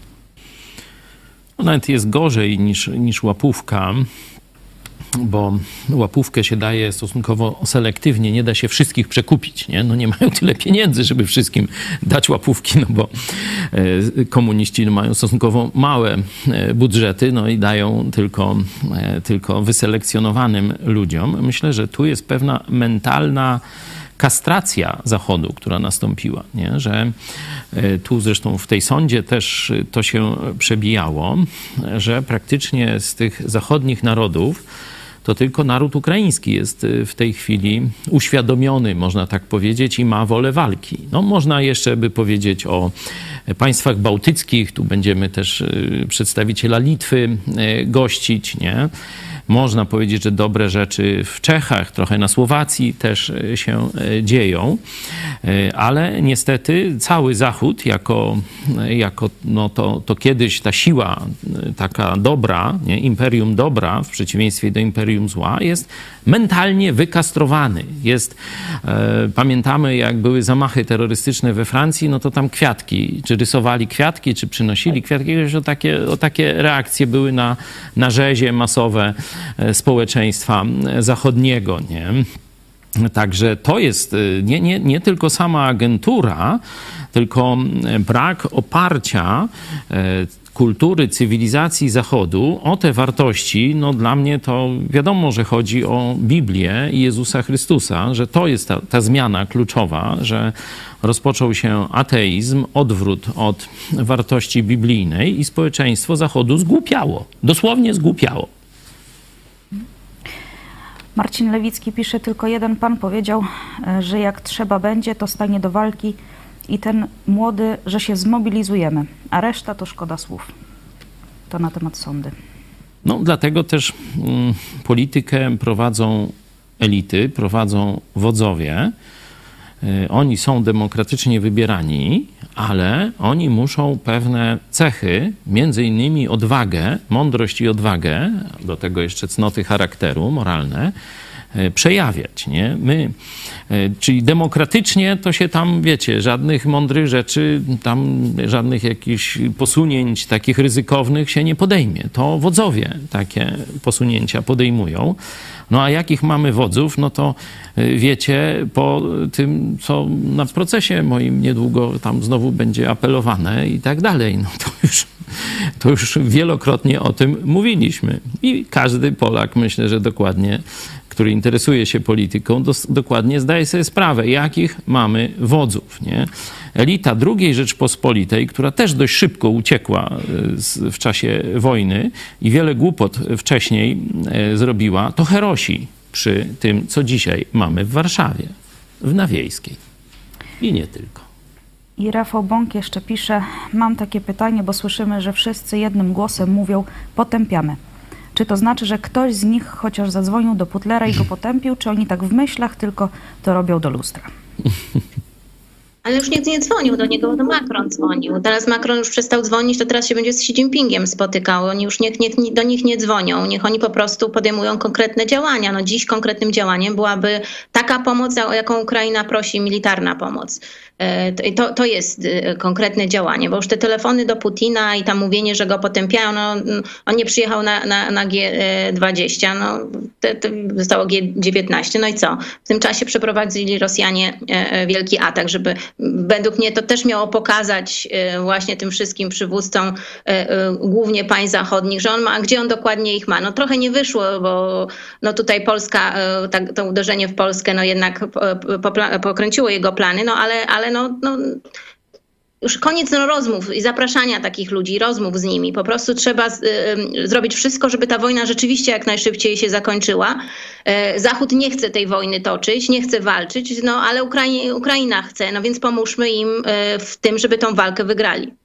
Nawet jest gorzej niż, niż łapówka, bo łapówkę się daje stosunkowo selektywnie, nie da się wszystkich przekupić, nie? No nie mają tyle pieniędzy, żeby wszystkim dać łapówki, no bo komuniści mają stosunkowo małe budżety, no i dają tylko, tylko wyselekcjonowanym ludziom. Myślę, że tu jest pewna mentalna kastracja Zachodu, która nastąpiła, nie? Że tu zresztą w tej sądzie też to się przebijało, że praktycznie z tych zachodnich narodów to tylko naród ukraiński jest w tej chwili uświadomiony, można tak powiedzieć, i ma wolę walki. No, można jeszcze by powiedzieć o państwach bałtyckich, tu będziemy też przedstawiciela Litwy gościć, nie? Można powiedzieć, że dobre rzeczy w Czechach, trochę na Słowacji też się dzieją, ale niestety cały Zachód jako, jako no to, to kiedyś ta siła taka dobra, nie? Imperium dobra w przeciwieństwie do imperium zła, jest mentalnie wykastrowany. Jest, e, pamiętamy, jak były zamachy terrorystyczne we Francji, no to tam kwiatki, czy rysowali kwiatki, czy przynosili kwiatki, o takie, o takie reakcje były na, na rzezie masowe społeczeństwa zachodniego, nie? Także to jest nie, nie, nie tylko sama agentura, tylko brak oparcia kultury, cywilizacji Zachodu, o te wartości, no dla mnie to wiadomo, że chodzi o Biblię i Jezusa Chrystusa, że to jest ta, ta zmiana kluczowa, że rozpoczął się ateizm, odwrót od wartości biblijnej i społeczeństwo Zachodu zgłupiało. Dosłownie zgłupiało. Marcin Lewicki pisze, tylko jeden pan powiedział, że jak trzeba będzie, to stanie do walki i ten młody, że się zmobilizujemy, a reszta to szkoda słów. To na temat sądy. No dlatego też mm, politykę prowadzą elity, prowadzą wodzowie. Y, oni są demokratycznie wybierani, ale oni muszą pewne cechy, między innymi odwagę, mądrość i odwagę, do tego jeszcze cnoty charakteru moralne, przejawiać, nie? My, czyli demokratycznie to się tam, wiecie, żadnych mądrych rzeczy, tam żadnych jakichś posunięć takich ryzykownych się nie podejmie. To wodzowie takie posunięcia podejmują. No a jakich mamy wodzów, no to wiecie, po tym, co na procesie moim niedługo tam znowu będzie apelowane i tak dalej, no to już, to już wielokrotnie o tym mówiliśmy. I każdy Polak, myślę, że dokładnie, który interesuje się polityką, dos- dokładnie zdaje sobie sprawę, jakich mamy wodzów, nie? Elita drugiej Rzeczpospolitej, która też dość szybko uciekła z, w czasie wojny i wiele głupot wcześniej e, zrobiła, to herosi przy tym, co dzisiaj mamy w Warszawie, w Nawiejskiej. I nie tylko. I Rafał Bąk jeszcze pisze, mam takie pytanie, bo słyszymy, że wszyscy jednym głosem mówią, potępiamy. Czy to znaczy, że ktoś z nich chociaż zadzwonił do Putlera i go potępił, czy oni tak w myślach tylko to robią do lustra? Ale już nikt nie dzwonił do niego, to Macron dzwonił. Teraz Macron już przestał dzwonić, to teraz się będzie z Xi Jinpingiem spotykał. Oni już niech, niech do nich nie dzwonią, niech oni po prostu podejmują konkretne działania. No dziś konkretnym działaniem byłaby taka pomoc, o jaką Ukraina prosi, militarna pomoc. To, to jest konkretne działanie, bo już te telefony do Putina i tam mówienie, że go potępiają, no, on nie przyjechał na, na, na G dwadzieścia, no, to, to zostało G dziewiętnaście, no i co? W tym czasie przeprowadzili Rosjanie wielki atak, żeby według mnie to też miało pokazać właśnie tym wszystkim przywódcom, głównie państw zachodnich, że on ma, gdzie on dokładnie ich ma. No trochę nie wyszło, bo no tutaj Polska, tak, to uderzenie w Polskę no jednak pokręciło jego plany, no ale, ale no, no już koniec no, rozmów i zapraszania takich ludzi, rozmów z nimi. Po prostu trzeba z, y, zrobić wszystko, żeby ta wojna rzeczywiście jak najszybciej się zakończyła. Y, Zachód nie chce tej wojny toczyć, nie chce walczyć, no ale Ukrai- Ukraina chce, no więc pomóżmy im y, w tym, żeby tą walkę wygrali.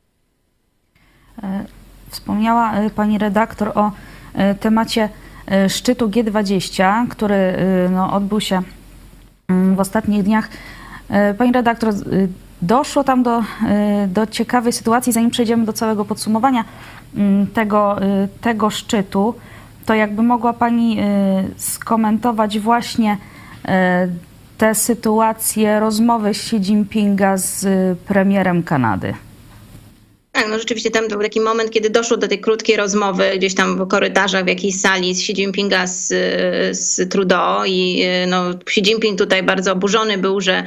Wspomniała pani redaktor o temacie szczytu G dwadzieścia, który no, odbył się w ostatnich dniach. Pani redaktor, doszło tam do, do ciekawej sytuacji, zanim przejdziemy do całego podsumowania tego, tego szczytu, to jakby mogła pani skomentować właśnie tę sytuację rozmowy Xi Jinpinga z premierem Kanady. Tak, no rzeczywiście tam był taki moment, kiedy doszło do tej krótkiej rozmowy gdzieś tam w korytarzach, w jakiejś sali z Xi Jinpinga z, z Trudeau i no, Xi Jinping tutaj bardzo oburzony był, że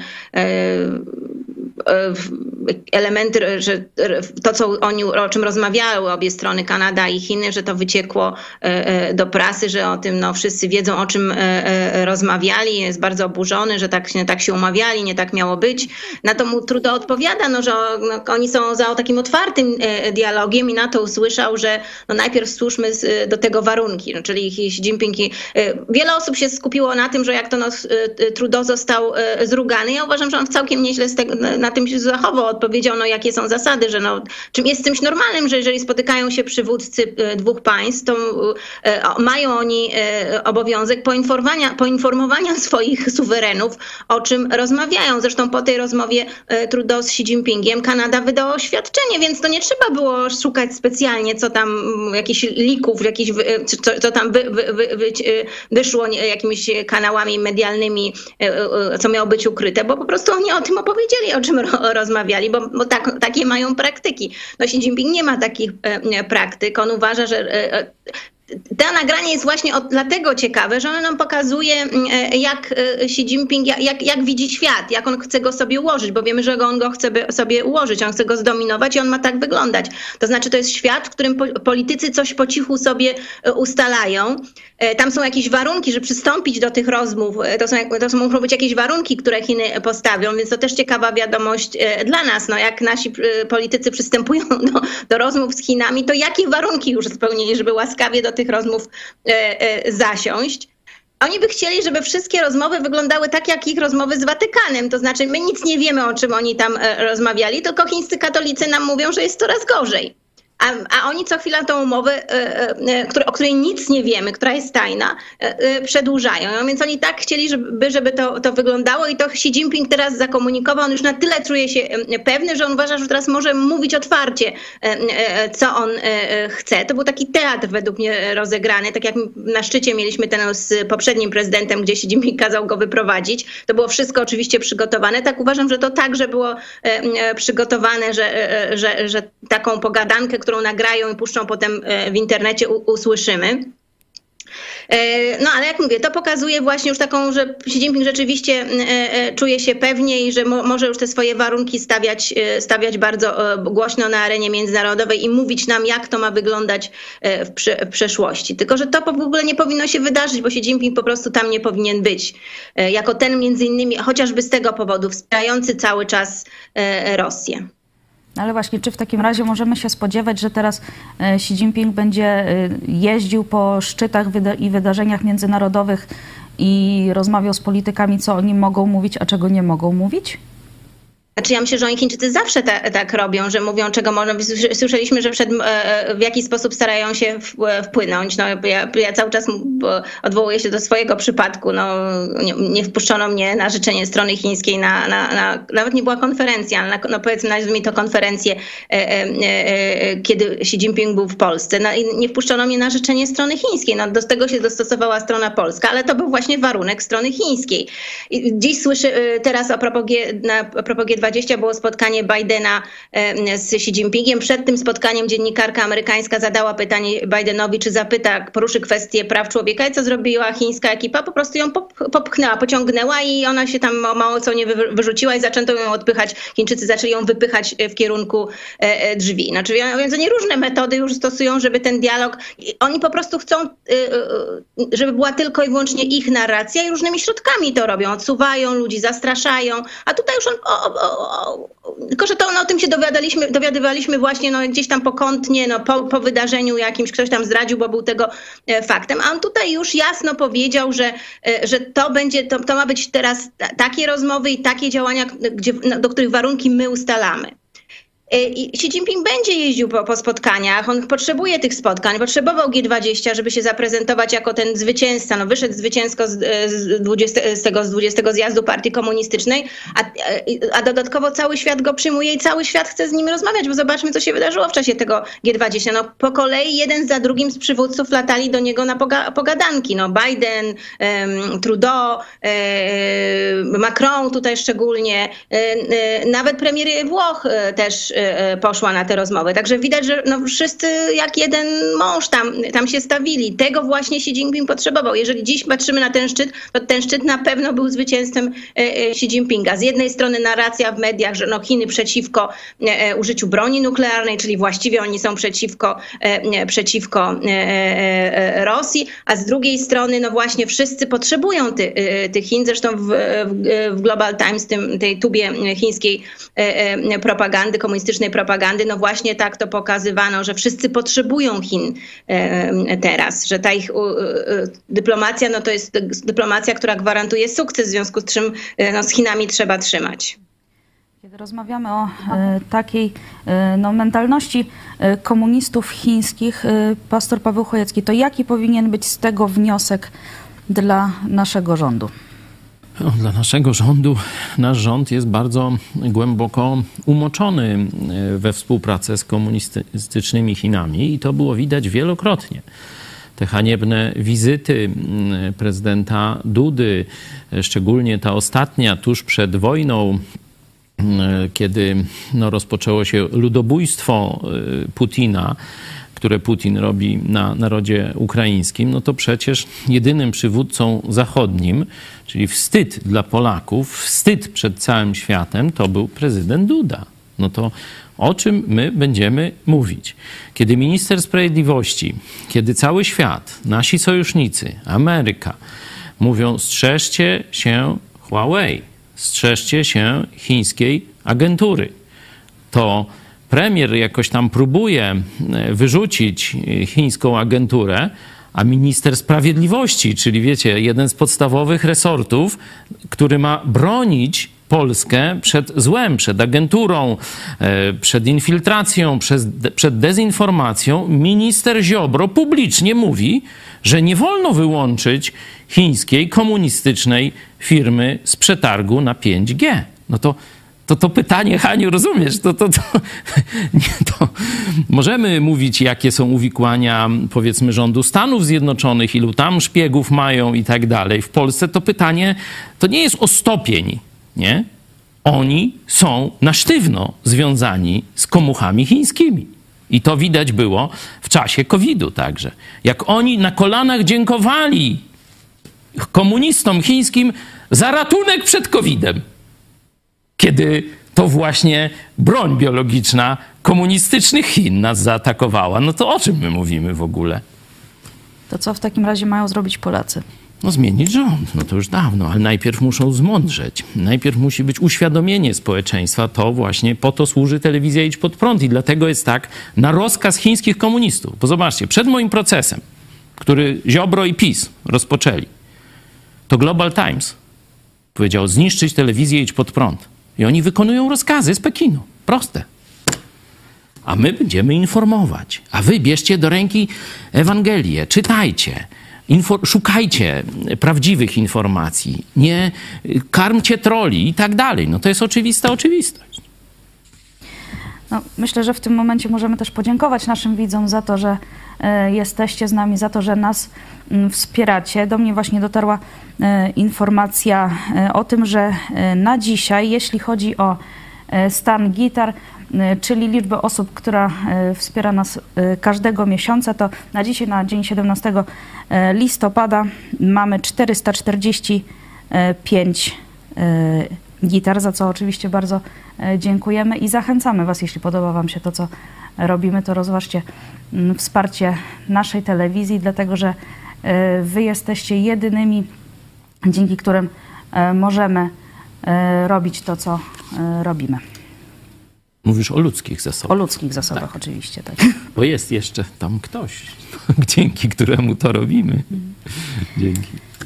elementy, że to, co oni, o czym rozmawiały obie strony, Kanada i Chiny, że to wyciekło do prasy, że o tym no, wszyscy wiedzą, o czym rozmawiali. Jest bardzo oburzony, że tak, nie tak się umawiali, nie tak miało być. Na to mu Trudeau odpowiada, no, że no, oni są za takim otwartym dialogiem i na to usłyszał, że no, najpierw stwórzmy do tego warunki. No, czyli Xi Jinping. Wiele osób się skupiło na tym, że jak to no, Trudeau został zrugany. Ja uważam, że on całkiem nieźle z tego, na tym się zachował. Odpowiedział, no jakie są zasady, że no, czym jest czymś normalnym, że jeżeli spotykają się przywódcy dwóch państw, to e, mają oni e, obowiązek poinformowania, poinformowania swoich suwerenów, o czym rozmawiają. Zresztą po tej rozmowie e, Trudeau z Xi Jinpingiem Kanada wydała oświadczenie, więc to nie trzeba było szukać specjalnie, co tam, jakichś lików, jakichś, co, co tam wy, wy, wy, wy, wyszło jakimiś kanałami medialnymi, e, co miało być ukryte, bo po prostu oni o tym opowiedzieli, o czym ro, rozmawiali, bo, bo tak, takie mają praktyki. No Xi Jinping nie ma takich e, praktyk. On uważa, że e, to nagranie jest właśnie od, dlatego ciekawe, że ono nam pokazuje, jak Xi Jinping, jak, jak widzi świat, jak on chce go sobie ułożyć, bo wiemy, że on go chce sobie ułożyć, on chce go zdominować i on ma tak wyglądać. To znaczy, to jest świat, w którym po, politycy coś po cichu sobie ustalają. Tam są jakieś warunki, żeby przystąpić do tych rozmów. To są, to są muszą być jakieś warunki, które Chiny postawią, więc to też ciekawa wiadomość dla nas. No, jak nasi politycy przystępują do, do rozmów z Chinami, to jakie warunki już spełnili, żeby łaskawie do tych rozmów e, e, zasiąść. Oni by chcieli, żeby wszystkie rozmowy wyglądały tak, jak ich rozmowy z Watykanem. To znaczy, my nic nie wiemy, o czym oni tam e, rozmawiali, tylko chińscy katolicy nam mówią, że jest coraz gorzej. A, a oni co chwila tą umowę, e, e, które, o której nic nie wiemy, która jest tajna, e, e, przedłużają. No więc oni tak chcieli, żeby, żeby to, to wyglądało i to Xi Jinping teraz zakomunikował. On już na tyle czuje się pewny, że on uważa, że teraz może mówić otwarcie, e, e, co on e, chce. To był taki teatr według mnie rozegrany, tak jak na szczycie mieliśmy ten z poprzednim prezydentem, gdzie Xi Jinping kazał go wyprowadzić. To było wszystko oczywiście przygotowane. Tak uważam, że to także było e, e, przygotowane, że, e, że, że taką pogadankę, którą nagrają i puszczą potem w internecie, usłyszymy. No ale jak mówię, to pokazuje właśnie już taką, że Xi Jinping rzeczywiście czuje się pewnie i że mo może już te swoje warunki stawiać, stawiać bardzo głośno na arenie międzynarodowej i mówić nam, jak to ma wyglądać w, przy w przeszłości. Tylko że to w ogóle nie powinno się wydarzyć, bo Xi Jinping po prostu tam nie powinien być. Jako ten między innymi, chociażby z tego powodu, wspierający cały czas Rosję. Ale właśnie, czy w takim razie możemy się spodziewać, że teraz Xi Jinping będzie jeździł po szczytach i wydarzeniach międzynarodowych i rozmawiał z politykami, co oni mogą mówić, a czego nie mogą mówić? Znaczy ja myślę, że oni Chińczycy zawsze ta, tak robią, że mówią, czego można. Słyszeliśmy, że przed, w jaki sposób starają się wpłynąć. No, ja, ja cały czas odwołuję się do swojego przypadku. No, nie, nie wpuszczono mnie na życzenie strony chińskiej, na, na, na, nawet nie była konferencja, ale na, no powiedzmy, nazwijmy to konferencję, e, e, e, kiedy Xi Jinping był w Polsce. No, i nie wpuszczono mnie na życzenie strony chińskiej. No, do tego się dostosowała strona polska, ale to był właśnie warunek strony chińskiej. I dziś słyszę teraz a propos, na, a propos G dwadzieścia było spotkanie Bidena z Xi Jinpingiem. Przed tym spotkaniem dziennikarka amerykańska zadała pytanie Bidenowi, czy zapyta, poruszy kwestię praw człowieka i co zrobiła chińska ekipa? Po prostu ją popchnęła, pociągnęła i ona się tam mało co nie wyrzuciła i zaczęto ją odpychać. Chińczycy zaczęli ją wypychać w kierunku drzwi. Znaczy, więc oni różne metody już stosują, żeby ten dialog... Oni po prostu chcą, żeby była tylko i wyłącznie ich narracja i różnymi środkami to robią. Odsuwają ludzi, zastraszają, a tutaj już on... O, o, tylko, że to no, o tym się dowiadywaliśmy, dowiadywaliśmy właśnie no, gdzieś tam pokątnie, no, po, po wydarzeniu jakimś, ktoś tam zdradził, bo był tego e, faktem. A on tutaj już jasno powiedział, że, e, że to będzie, to, to ma być teraz ta, takie rozmowy i takie działania, gdzie, no, do których warunki my ustalamy. I Xi Jinping będzie jeździł po, po spotkaniach, on potrzebuje tych spotkań, potrzebował G dwadzieścia, żeby się zaprezentować jako ten zwycięzca, no wyszedł zwycięsko z, z, dwudziestego, z tego z dwudziestego zjazdu Partii Komunistycznej, a, a dodatkowo cały świat go przyjmuje i cały świat chce z nim rozmawiać, bo zobaczmy, co się wydarzyło w czasie tego G dwadzieścia. No po kolei jeden za drugim z przywódców latali do niego na poga pogadanki, no Biden, um, Trudeau, um, Macron tutaj szczególnie, um, nawet premier Włoch um, też poszła na te rozmowy. Także widać, że no wszyscy jak jeden mąż tam, tam się stawili. Tego właśnie Xi Jinping potrzebował. Jeżeli dziś patrzymy na ten szczyt, to ten szczyt na pewno był zwycięstwem Xi Jinpinga. Z jednej strony narracja w mediach, że no Chiny przeciwko użyciu broni nuklearnej, czyli właściwie oni są przeciwko, przeciwko Rosji, a z drugiej strony no właśnie wszyscy potrzebują ty, tych Chin. Zresztą w, w Global Times, tym, tej tubie chińskiej propagandy, komunistycznej propagandy, no właśnie tak to pokazywano, że wszyscy potrzebują Chin e, teraz, że ta ich e, dyplomacja, no to jest dyplomacja, która gwarantuje sukces, w związku z czym e, no, z Chinami trzeba trzymać. Kiedy rozmawiamy o e, takiej e, no, mentalności e, komunistów chińskich, e, pastor Paweł Chojecki, to jaki powinien być z tego wniosek dla naszego rządu? Dla naszego rządu, nasz rząd jest bardzo głęboko umoczony we współpracę z komunistycznymi Chinami i to było widać wielokrotnie. Te haniebne wizyty prezydenta Dudy, szczególnie ta ostatnia tuż przed wojną, kiedy no, rozpoczęło się ludobójstwo Putina, które Putin robi na narodzie ukraińskim, no to przecież jedynym przywódcą zachodnim, czyli wstyd dla Polaków, wstyd przed całym światem, to był prezydent Duda. No to o czym my będziemy mówić? Kiedy minister sprawiedliwości, kiedy cały świat, nasi sojusznicy, Ameryka mówią: strzeżcie się Huawei, strzeżcie się chińskiej agentury, to premier jakoś tam próbuje wyrzucić chińską agenturę, a minister sprawiedliwości, czyli wiecie, jeden z podstawowych resortów, który ma bronić Polskę przed złem, przed agenturą, przed infiltracją, przed dezinformacją, minister Ziobro publicznie mówi, że nie wolno wyłączyć chińskiej komunistycznej firmy z przetargu na pięć G. No to To, to pytanie, Haniu, rozumiesz? To, to, to, nie, to możemy mówić, jakie są uwikłania, powiedzmy, rządu Stanów Zjednoczonych, ilu tam szpiegów mają i tak dalej. W Polsce to pytanie, to nie jest o stopień, nie? Oni są na sztywno związani z komuchami chińskimi. I to widać było w czasie kowidu także. Jak oni na kolanach dziękowali komunistom chińskim za ratunek przed kowidem. Kiedy to właśnie broń biologiczna komunistycznych Chin nas zaatakowała. No to o czym my mówimy w ogóle? To co w takim razie mają zrobić Polacy? No zmienić rząd, no to już dawno, ale najpierw muszą zmądrzeć. Najpierw musi być uświadomienie społeczeństwa. To właśnie po to służy telewizja Idź Pod Prąd i dlatego jest tak na rozkaz chińskich komunistów. Bo zobaczcie, przed moim procesem, który Ziobro i PiS rozpoczęli, to Global Times powiedział: zniszczyć telewizję Idź Pod Prąd. I oni wykonują rozkazy z Pekinu. Proste. A my będziemy informować. A wy bierzcie do ręki Ewangelię, czytajcie, infor- szukajcie prawdziwych informacji, nie karmcie troli i tak dalej. No to jest oczywista oczywistość. No, myślę, że w tym momencie możemy też podziękować naszym widzom za to, że e, jesteście z nami, za to, że nas m, wspieracie. Do mnie właśnie dotarła e, informacja e, o tym, że e, na dzisiaj, jeśli chodzi o e, stan gitar, e, czyli liczbę osób, która e, wspiera nas e, każdego miesiąca, to na dzisiaj, na dzień siedemnastego listopada mamy czterysta czterdzieści pięć e, gitar, za co oczywiście bardzo dziękujemy i zachęcamy was, jeśli podoba wam się to, co robimy, to rozważcie wsparcie naszej telewizji, dlatego że wy jesteście jedynymi, dzięki którym możemy robić to, co robimy. Mówisz o ludzkich zasobach. O ludzkich zasobach, tak. Oczywiście, tak. Bo jest jeszcze tam ktoś, dzięki któremu to robimy. Dzięki.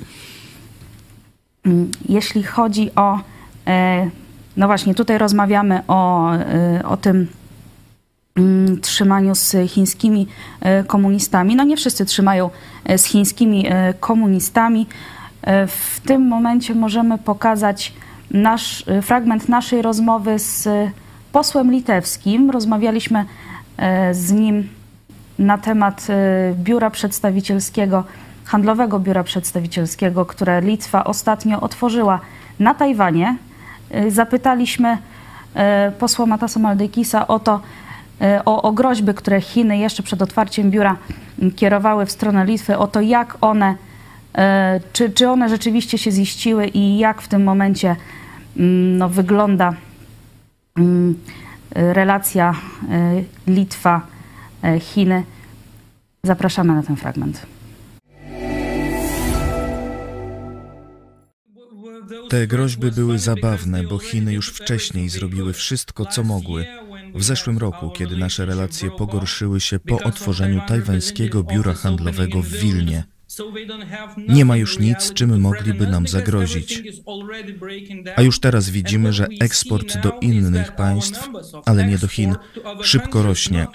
Jeśli chodzi o no właśnie, tutaj rozmawiamy o, o tym trzymaniu z chińskimi komunistami. No nie wszyscy trzymają z chińskimi komunistami. W tym momencie możemy pokazać nasz, fragment naszej rozmowy z posłem litewskim. Rozmawialiśmy z nim na temat biura przedstawicielskiego, handlowego biura przedstawicielskiego, które Litwa ostatnio otworzyła na Tajwanie. Zapytaliśmy posła Matasa Maldeikisa o to, o, o groźby, które Chiny jeszcze przed otwarciem biura kierowały w stronę Litwy, o to, jak one, czy, czy one rzeczywiście się ziściły i jak w tym momencie no, wygląda relacja Litwa-Chiny. Zapraszamy na ten fragment. Te groźby były zabawne, bo Chiny już wcześniej zrobiły wszystko, co mogły. W zeszłym roku, kiedy nasze relacje pogorszyły się po otworzeniu tajwańskiego biura handlowego w Wilnie. Nie ma już nic, czym mogliby nam zagrozić. A już teraz widzimy, że eksport do innych państw, ale nie do Chin, szybko rośnie.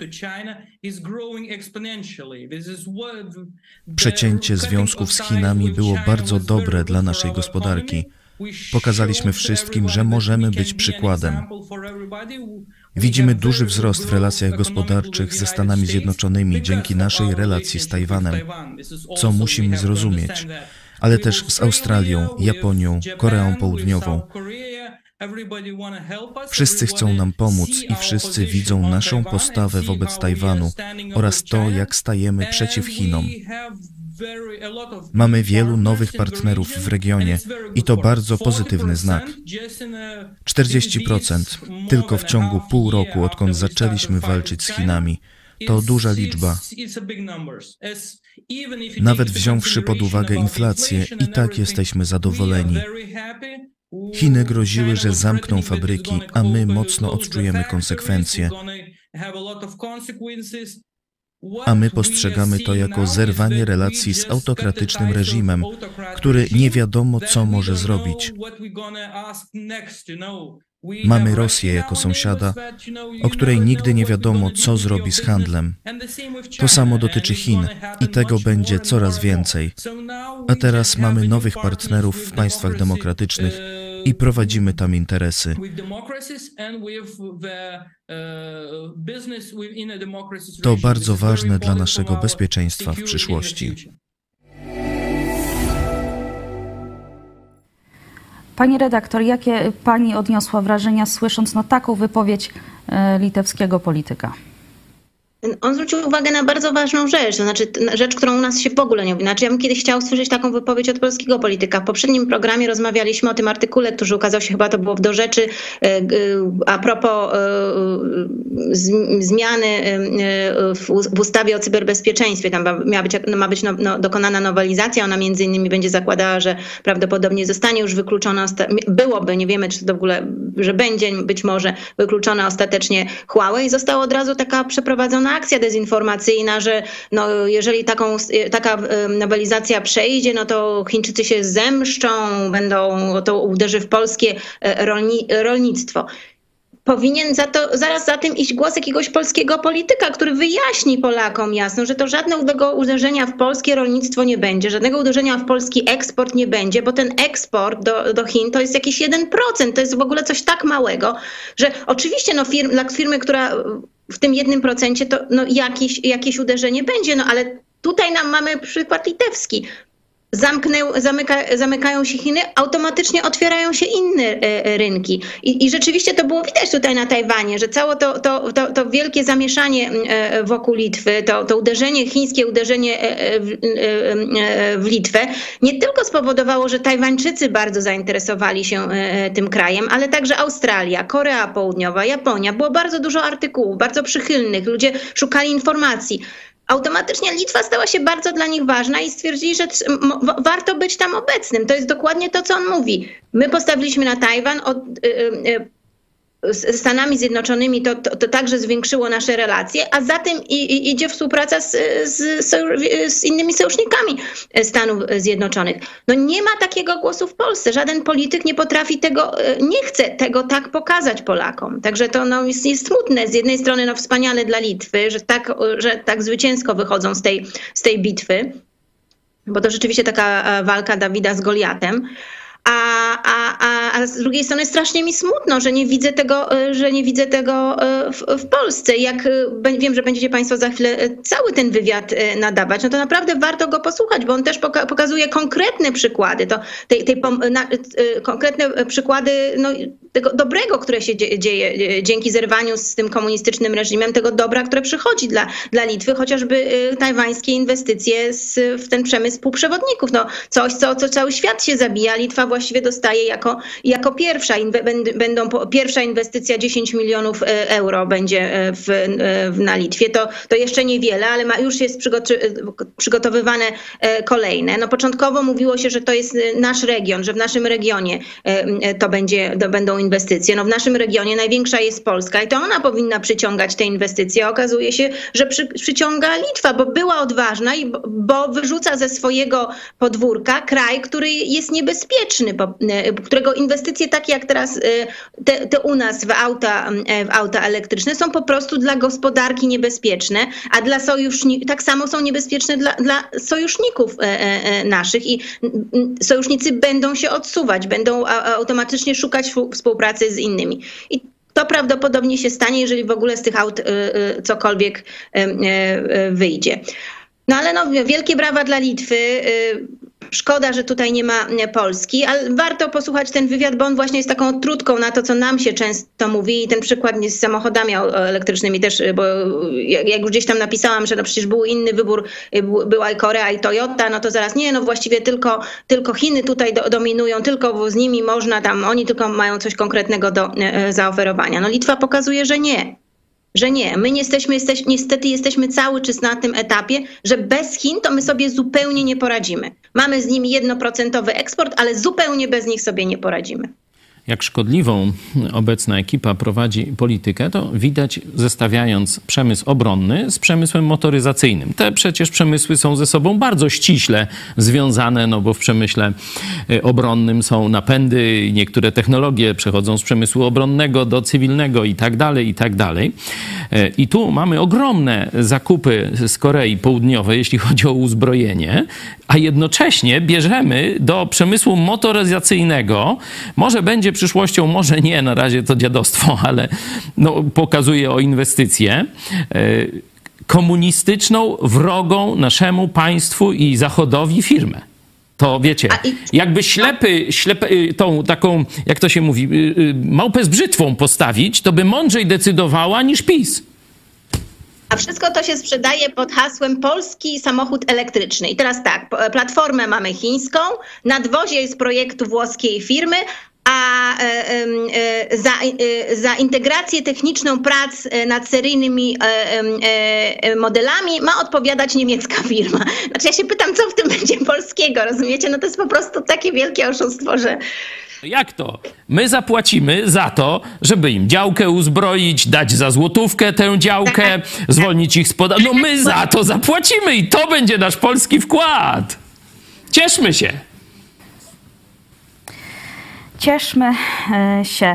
Przecięcie związków z Chinami było bardzo dobre dla naszej gospodarki. Pokazaliśmy wszystkim, że możemy być przykładem. Widzimy duży wzrost w relacjach gospodarczych ze Stanami Zjednoczonymi dzięki naszej relacji z Tajwanem, co musimy zrozumieć, ale też z Australią, Japonią, Koreą Południową. Wszyscy chcą nam pomóc i wszyscy widzą naszą postawę wobec Tajwanu oraz to, jak stajemy przeciw Chinom. Mamy wielu nowych partnerów w regionie i to bardzo pozytywny znak. czterdzieści procent tylko w ciągu pół roku, odkąd zaczęliśmy walczyć z Chinami. To duża liczba. Nawet wziąwszy pod uwagę inflację, i tak jesteśmy zadowoleni. Chiny groziły, że zamkną fabryki, a my mocno odczujemy konsekwencje. A my postrzegamy to jako zerwanie relacji z autokratycznym reżimem, który nie wiadomo, co może zrobić. Mamy Rosję jako sąsiada, o której nigdy nie wiadomo, co zrobi z handlem. To samo dotyczy Chin i tego będzie coraz więcej. A teraz mamy nowych partnerów w państwach demokratycznych i prowadzimy tam interesy. To bardzo ważne dla naszego bezpieczeństwa w przyszłości. Pani redaktor, jakie pani odniosła wrażenia, słysząc no, taką wypowiedź e, litewskiego polityka? On zwrócił uwagę na bardzo ważną rzecz, to znaczy rzecz, którą u nas się w ogóle nie mówi. Znaczy, ja bym kiedyś chciał słyszeć taką wypowiedź od polskiego polityka. W poprzednim programie rozmawialiśmy o tym artykule, który ukazał się, chyba to było w Do Rzeczy, a propos zmiany w ustawie o cyberbezpieczeństwie. Tam miała być, ma być no, no, dokonana nowelizacja. Ona między innymi będzie zakładała, że prawdopodobnie zostanie już wykluczona, byłoby, nie wiemy, czy to w ogóle, że będzie być może wykluczona ostatecznie Huawei. Została od razu taka przeprowadzona akcja dezinformacyjna, że no, jeżeli taką, taka nowelizacja przejdzie, no to Chińczycy się zemszczą, będą, to uderzy w polskie rolni, rolnictwo. Powinien za to, zaraz za tym iść głos jakiegoś polskiego polityka, który wyjaśni Polakom jasno, że to żadnego uderzenia w polskie rolnictwo nie będzie, żadnego uderzenia w polski eksport nie będzie, bo ten eksport do, do Chin to jest jakiś jeden procent, to jest w ogóle coś tak małego, że oczywiście no, firm, dla firmy, która w tym jednym procencie to no, jakieś, jakieś uderzenie będzie, no ale tutaj nam mamy przykład litewski. Zamknę, zamyka, zamykają się Chiny, automatycznie otwierają się inne e, rynki. I, I rzeczywiście to było widać tutaj na Tajwanie, że całe to, to, to, to wielkie zamieszanie e, wokół Litwy, to, to uderzenie, chińskie uderzenie e, w, e, w Litwę nie tylko spowodowało, że Tajwańczycy bardzo zainteresowali się e, tym krajem, ale także Australia, Korea Południowa, Japonia. Było bardzo dużo artykułów, bardzo przychylnych, ludzie szukali informacji. Automatycznie Litwa stała się bardzo dla nich ważna i stwierdzili, że warto być tam obecnym. To jest dokładnie to, co on mówi. My postawiliśmy na Tajwan, od, y, y, z Stanami Zjednoczonymi to, to, to także zwiększyło nasze relacje, a za tym i, i idzie współpraca z, z, z innymi sojusznikami Stanów Zjednoczonych. No nie ma takiego głosu w Polsce. Żaden polityk nie potrafi tego, nie chce tego tak pokazać Polakom. Także to no, jest, jest smutne. Z jednej strony no, wspaniale dla Litwy, że tak, że tak zwycięsko wychodzą z tej, z tej bitwy, bo to rzeczywiście taka walka Dawida z Goliatem. A, a, a, a z drugiej strony strasznie mi smutno, że nie widzę tego, że nie widzę tego w, w Polsce. Jak wiem, że będziecie Państwo za chwilę cały ten wywiad nadawać, no to naprawdę warto go posłuchać, bo on też poka pokazuje konkretne przykłady, to tej, tej, na, konkretne przykłady no, tego dobrego, które się dzieje dzięki zerwaniu z tym komunistycznym reżimem, tego dobra, które przychodzi dla, dla Litwy, chociażby tajwańskie inwestycje z, w ten przemysł półprzewodników. No, coś, co, co cały świat się zabija. Litwa właściwie dostaje jako, jako pierwsza, będą, pierwsza inwestycja dziesięć milionów euro będzie w, w, na Litwie. To, to jeszcze niewiele, ale ma, już jest przygotowywane kolejne. No, początkowo mówiło się, że to jest nasz region, że w naszym regionie to, będzie, to będą inwestycje. No, w naszym regionie największa jest Polska i to ona powinna przyciągać te inwestycje. Okazuje się, że przy, przyciąga Litwa, bo była odważna i bo, bo wyrzuca ze swojego podwórka kraj, który jest niebezpieczny, którego inwestycje takie jak teraz te, te u nas w auta, w auta elektryczne są po prostu dla gospodarki niebezpieczne, a dla sojuszników tak samo są niebezpieczne dla, dla sojuszników naszych i sojusznicy będą się odsuwać, będą automatycznie szukać współpracy z innymi. I to prawdopodobnie się stanie, jeżeli w ogóle z tych aut cokolwiek wyjdzie. No ale no, wielkie brawa dla Litwy. szkoda, że tutaj nie ma Polski, ale warto posłuchać ten wywiad, bo on właśnie jest taką trutką na to, co nam się często mówi i ten przykład z samochodami elektrycznymi też, bo jak już gdzieś tam napisałam, że no przecież był inny wybór, była i Korea i Toyota, no to zaraz nie, no właściwie tylko, tylko Chiny tutaj do, dominują, tylko z nimi można tam, oni tylko mają coś konkretnego do e, zaoferowania. No Litwa pokazuje, że nie. Że nie. My nie jesteśmy, jesteś, niestety jesteśmy cały czas na tym etapie, że bez Chin to my sobie zupełnie nie poradzimy. Mamy z nimi jednoprocentowy eksport, ale zupełnie bez nich sobie nie poradzimy. Jak szkodliwą obecna ekipa prowadzi politykę, to widać zestawiając przemysł obronny z przemysłem motoryzacyjnym. Te przecież przemysły są ze sobą bardzo ściśle związane, no bo w przemyśle obronnym są napędy, niektóre technologie przechodzą z przemysłu obronnego do cywilnego i tak dalej, i tak dalej. I tu mamy ogromne zakupy z Korei Południowej, jeśli chodzi o uzbrojenie, a jednocześnie bierzemy do przemysłu motoryzacyjnego, może będzie przyszłością, może nie, na razie to dziadostwo, ale no, pokazuje o inwestycje, komunistyczną, wrogą naszemu państwu i Zachodowi firmę. To wiecie, jakby ślepy, ślepy, tą taką, jak to się mówi, małpę z brzytwą postawić, to by mądrzej decydowała niż PiS. A wszystko to się sprzedaje pod hasłem polski samochód elektryczny. I teraz tak, platformę mamy chińską, nadwozie jest projektu włoskiej firmy, a za, za integrację techniczną prac nad seryjnymi modelami ma odpowiadać niemiecka firma. Znaczy ja się pytam, co w tym będzie polskiego, rozumiecie? No to jest po prostu takie wielkie oszustwo, że... Jak to? My zapłacimy za to, żeby im działkę uzbroić, dać za złotówkę tę działkę, zwolnić ich z podatku. No my za to zapłacimy i to będzie nasz polski wkład. Cieszmy się. Cieszmy się.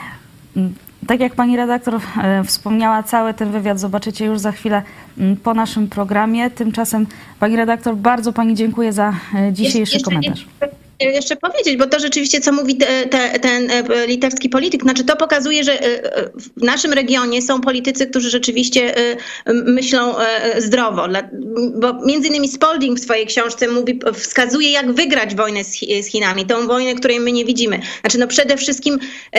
Tak jak pani redaktor wspomniała, cały ten wywiad zobaczycie już za chwilę po naszym programie. Tymczasem pani redaktor, bardzo pani dziękuję za dzisiejszy jeszcze, komentarz. Jeszcze... Jeszcze powiedzieć, bo to rzeczywiście, co mówi te, te, ten litewski polityk, znaczy to pokazuje, że w naszym regionie są politycy, którzy rzeczywiście myślą zdrowo. Bo między innymi Spalding w swojej książce mówi, wskazuje, jak wygrać wojnę z, z Chinami, tą wojnę, której my nie widzimy. Znaczy no przede wszystkim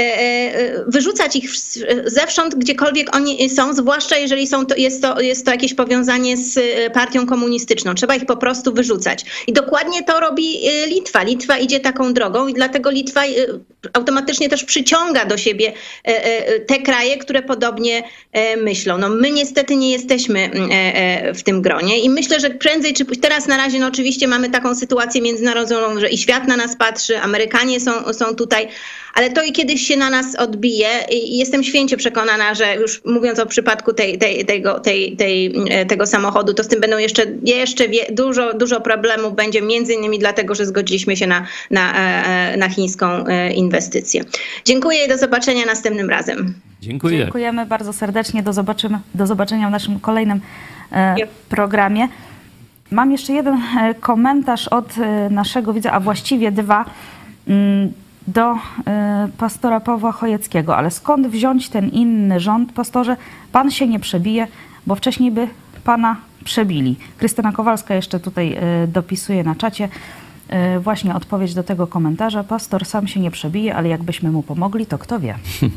wyrzucać ich zewsząd, gdziekolwiek oni są, zwłaszcza jeżeli są to, jest, to, jest to jakieś powiązanie z partią komunistyczną. Trzeba ich po prostu wyrzucać. I dokładnie to robi Litwa. Litwa Litwa idzie taką drogą i dlatego Litwa automatycznie też przyciąga do siebie te kraje, które podobnie myślą. No my niestety nie jesteśmy w tym gronie i myślę, że prędzej czy później, teraz na razie no oczywiście mamy taką sytuację międzynarodową, że i świat na nas patrzy, Amerykanie są, są tutaj, ale to i kiedyś się na nas odbije i jestem święcie przekonana, że już mówiąc o przypadku tej, tej, tego, tej, tej, tego samochodu, to z tym będą jeszcze, jeszcze wie, dużo, dużo problemów będzie, między innymi dlatego, że zgodziliśmy się na, na, na chińską inwestycję. Dziękuję i do zobaczenia następnym razem. Dziękuję. Dziękujemy bardzo serdecznie. Do, zobaczymy, do zobaczenia w naszym kolejnym e, programie. Mam jeszcze jeden e, komentarz od e, naszego widza, a właściwie dwa, m, do y, pastora Pawła Chojeckiego. Ale skąd wziąć ten inny rząd, pastorze? Pan się nie przebije, bo wcześniej by pana przebili. Krystyna Kowalska jeszcze tutaj y, dopisuje na czacie y, właśnie odpowiedź do tego komentarza. Pastor sam się nie przebije, ale jakbyśmy mu pomogli, to kto wie?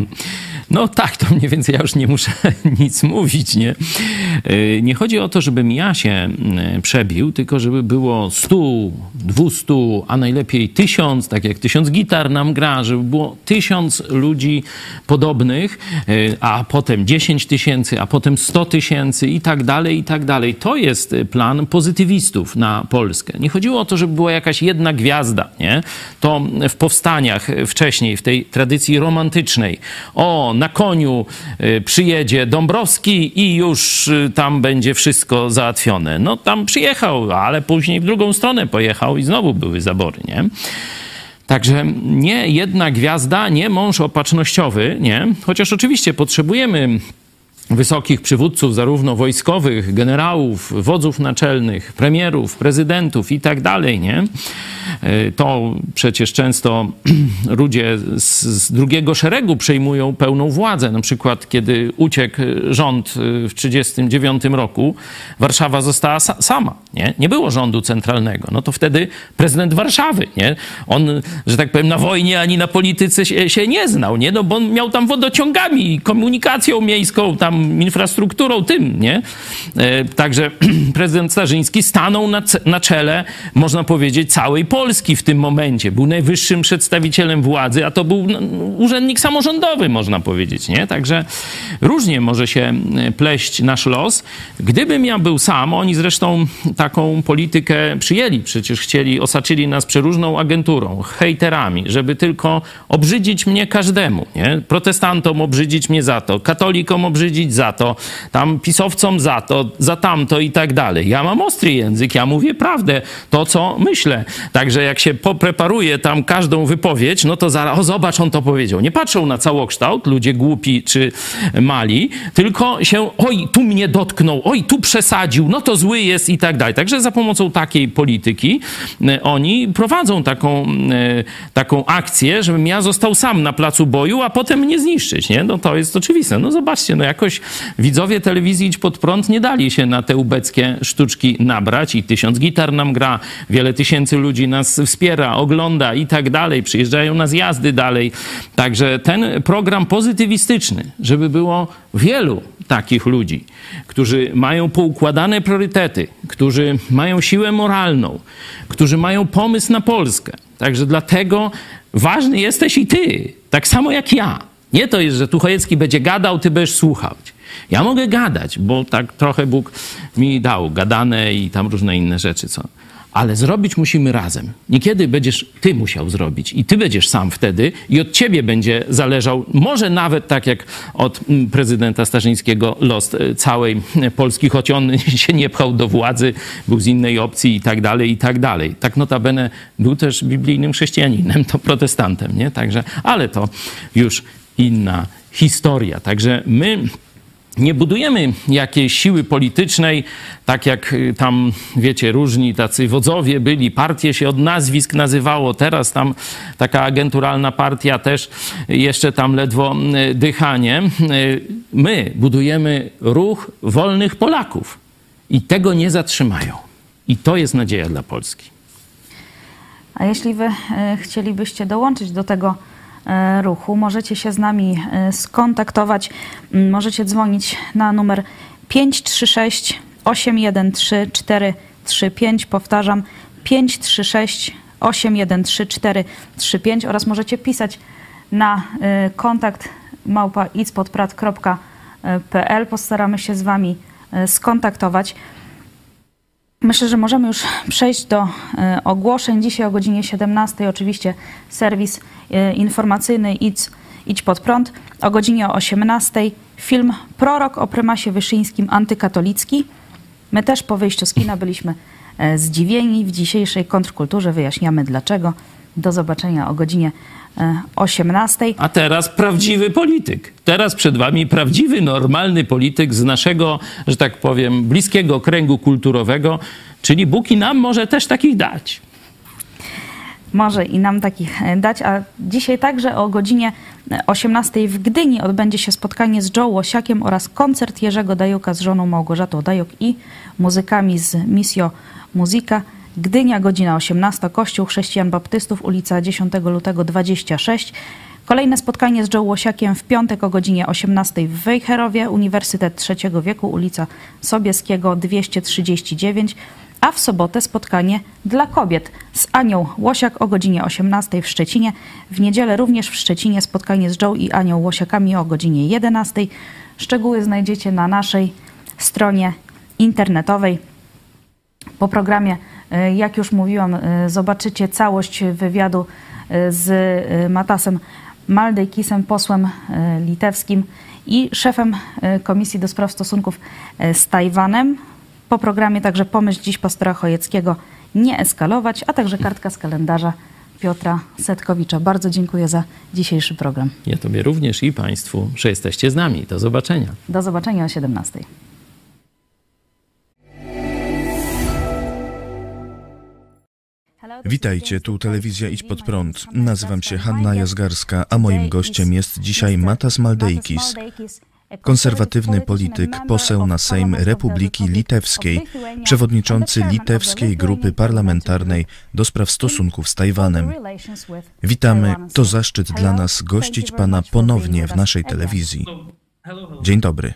No tak, to mniej więcej ja już nie muszę nic mówić, nie? Nie chodzi o to, żebym ja się przebił, tylko żeby było stu, dwustu, a najlepiej tysiąc, tak jak tysiąc gitar nam gra, żeby było tysiąc ludzi podobnych, a potem dziesięć tysięcy, a potem sto tysięcy i tak dalej, i tak dalej. To jest plan pozytywistów na Polskę. Nie chodziło o to, żeby była jakaś jedna gwiazda, nie? To w powstaniach wcześniej, w tej tradycji romantycznej, o, na koniu przyjedzie Dąbrowski i już tam będzie wszystko załatwione. No tam przyjechał, ale później w drugą stronę pojechał i znowu były zabory, nie? Także nie jedna gwiazda, nie mąż opatrznościowy, nie? Chociaż oczywiście potrzebujemy wysokich przywódców, zarówno wojskowych, generałów, wodzów naczelnych, premierów, prezydentów i tak dalej, nie? To przecież często ludzie z, z drugiego szeregu przejmują pełną władzę. Na przykład, kiedy uciekł rząd w tysiąc dziewięćset trzydziestym dziewiątym roku, Warszawa została sa sama, nie? Nie było rządu centralnego. No to wtedy prezydent Warszawy, nie? On, że tak powiem, na wojnie ani na polityce się, się nie znał, nie? No bo on miał tam wodociągami, komunikacją miejską, tam infrastrukturą, tym, nie? E, także prezydent Starzyński stanął na, na czele, można powiedzieć, całej Polski w tym momencie. Był najwyższym przedstawicielem władzy, a to był no, urzędnik samorządowy, można powiedzieć, nie? Także różnie może się pleść nasz los. Gdybym ja był sam, oni zresztą taką politykę przyjęli, przecież chcieli, osaczyli nas przeróżną agenturą, hejterami, żeby tylko obrzydzić mnie każdemu, nie? Protestantom obrzydzić mnie za to, katolikom obrzydzić za to, tam pisowcom za to, za tamto i tak dalej. Ja mam ostry język, ja mówię prawdę, to co myślę. Także jak się popreparuje tam każdą wypowiedź, no to zaraz, o zobacz, on to powiedział. Nie patrzą na całokształt, ludzie głupi czy mali, tylko się, oj, tu mnie dotknął, oj, tu przesadził, no to zły jest i tak dalej. Także za pomocą takiej polityki oni prowadzą taką, taką akcję, żebym ja został sam na placu boju, a potem mnie zniszczyć, nie? No to jest oczywiste. No zobaczcie, no jakoś widzowie telewizji Idź Pod Prąd nie dali się na te ubeckie sztuczki nabrać i tysiąc gitar nam gra, wiele tysięcy ludzi nas wspiera, ogląda i tak dalej, przyjeżdżają na zjazdy dalej. Także ten program pozytywistyczny, żeby było wielu takich ludzi, którzy mają poukładane priorytety, którzy mają siłę moralną, którzy mają pomysł na Polskę. Także dlatego ważny jesteś i ty, tak samo jak ja. Nie to jest, że tu Chojecki będzie gadał, ty będziesz słuchać. Ja mogę gadać, bo tak trochę Bóg mi dał gadane i tam różne inne rzeczy, co. Ale zrobić musimy razem. Niekiedy będziesz ty musiał zrobić i ty będziesz sam wtedy i od ciebie będzie zależał, może nawet tak jak od prezydenta Starzyńskiego, los całej Polski, choć on się nie pchał do władzy, był z innej opcji i tak dalej, i tak dalej. Tak notabene był też biblijnym chrześcijaninem, to protestantem, nie? Także, ale to już inna historia. Także my nie budujemy jakiejś siły politycznej, tak jak tam, wiecie, różni tacy wodzowie byli, partie się od nazwisk nazywało, teraz tam taka agenturalna partia też jeszcze tam ledwo dychanie. My budujemy ruch wolnych Polaków i tego nie zatrzymają. I to jest nadzieja dla Polski. A jeśli wy chcielibyście dołączyć do tego ruchu, możecie się z nami skontaktować, możecie dzwonić na numer pięć trzy sześć osiem jeden trzy cztery trzy pięć, powtarzam pięć trzy sześć osiem jeden trzy cztery trzy pięć oraz możecie pisać na kontakt małpa idźpodprat kropka p l. Postaramy się z wami skontaktować. Myślę, że możemy już przejść do e, ogłoszeń. Dzisiaj o godzinie siedemnastej oczywiście serwis e, informacyjny Idź, Idź Pod Prąd. O godzinie osiemnastej film Prorok o prymasie Wyszyńskim antykatolicki. My też po wyjściu z kina byliśmy e, zdziwieni. W dzisiejszej kontrkulturze wyjaśniamy dlaczego. Do zobaczenia o godzinie osiemnastej. A teraz prawdziwy polityk. Teraz przed wami prawdziwy, normalny polityk z naszego, że tak powiem, bliskiego kręgu kulturowego, czyli Bóg i nam może też takich dać. Może i nam takich dać, a dzisiaj także o godzinie osiemnastej w Gdyni odbędzie się spotkanie z Joe Łosiakiem oraz koncert Jerzego Dajuka z żoną Małgorzatą Dajuk i muzykami z Missio Musica. Gdynia, godzina osiemnasta, Kościół Chrześcijan Baptystów, ulica dziesiątego lutego dwadzieścia sześć. Kolejne spotkanie z Joe Łosiakiem w piątek o godzinie osiemnastej w Wejherowie, Uniwersytet Trzeciego Wieku, ulica Sobieskiego dwieście trzydzieści dziewięć. A w sobotę spotkanie dla kobiet z Anią Łosiak o godzinie osiemnastej w Szczecinie. W niedzielę również w Szczecinie spotkanie z Joe i Anią Łosiakami o godzinie jedenastej. Szczegóły znajdziecie na naszej stronie internetowej. Po programie, jak już mówiłam, zobaczycie całość wywiadu z Matasem Maldejkisem, posłem litewskim i szefem Komisji do Spraw Stosunków z Tajwanem. Po programie także pomyśl dziś pastora Chojeckiego nie eskalować, a także kartka z kalendarza Piotra Setkowicza. Bardzo dziękuję za dzisiejszy program. Ja Tobie również i Państwu, że jesteście z nami. Do zobaczenia. Do zobaczenia o siedemnastej. Witajcie, tu telewizja Idź Pod Prąd. Nazywam się Hanna Jazgarska, a moim gościem jest dzisiaj Matas Maldeikis, konserwatywny polityk, poseł na Sejm Republiki Litewskiej, przewodniczący litewskiej grupy parlamentarnej do spraw stosunków z Tajwanem. Witamy, to zaszczyt dla nas gościć Pana ponownie w naszej telewizji. Dzień dobry.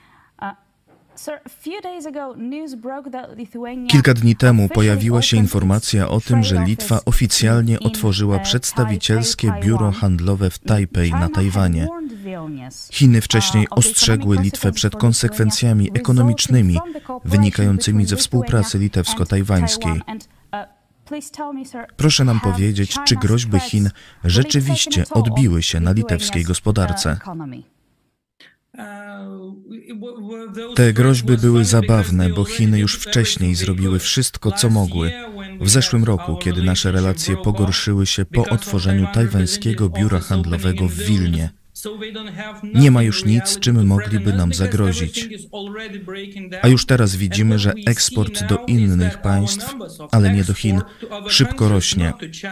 Kilka dni temu pojawiła się informacja o tym, że Litwa oficjalnie otworzyła przedstawicielskie biuro handlowe w Tajpej na Tajwanie. Chiny wcześniej ostrzegły Litwę przed konsekwencjami ekonomicznymi wynikającymi ze współpracy litewsko-tajwańskiej. Proszę nam powiedzieć, czy groźby Chin rzeczywiście odbiły się na litewskiej gospodarce? Te groźby były zabawne, bo Chiny już wcześniej zrobiły wszystko, co mogły. W zeszłym roku, kiedy nasze relacje pogorszyły się po otworzeniu tajwańskiego biura handlowego w Wilnie. Nie ma już nic, czym mogliby nam zagrozić. A już teraz widzimy, że eksport do innych państw, ale nie do Chin, szybko rośnie.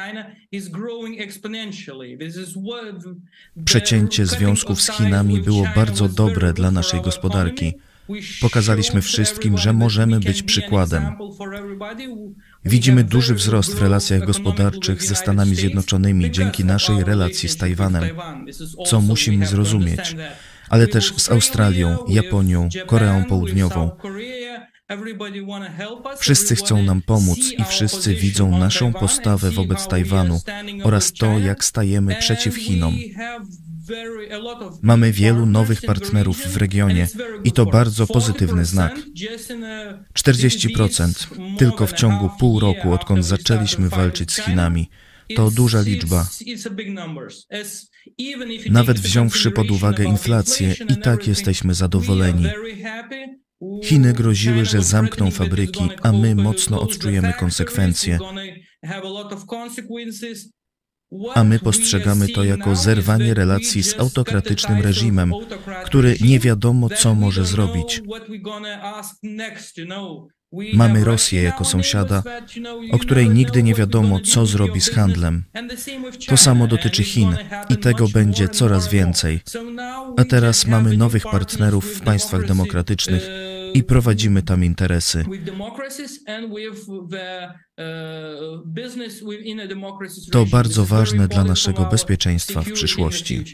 Przecięcie związków z Chinami było bardzo dobre dla naszej gospodarki. Pokazaliśmy wszystkim, że możemy być przykładem. Widzimy duży wzrost w relacjach gospodarczych ze Stanami Zjednoczonymi dzięki naszej relacji z Tajwanem, co musimy zrozumieć, ale też z Australią, Japonią, Koreą Południową. Wszyscy chcą nam pomóc i wszyscy widzą naszą postawę wobec Tajwanu oraz to, jak stajemy przeciw Chinom. Mamy wielu nowych partnerów w regionie i to bardzo pozytywny znak. czterdzieści procent tylko w ciągu pół roku, odkąd zaczęliśmy walczyć z Chinami. To duża liczba. Nawet wziąwszy pod uwagę inflację, i tak jesteśmy zadowoleni. Chiny groziły, że zamkną fabryki, a my mocno odczujemy konsekwencje. A my postrzegamy to jako zerwanie relacji z autokratycznym reżimem, który nie wiadomo, co może zrobić. Mamy Rosję jako sąsiada, o której nigdy nie wiadomo, co zrobi z handlem. To samo dotyczy Chin i tego będzie coraz więcej. A teraz mamy nowych partnerów w państwach demokratycznych i prowadzimy tam interesy. To bardzo ważne dla naszego bezpieczeństwa w przyszłości.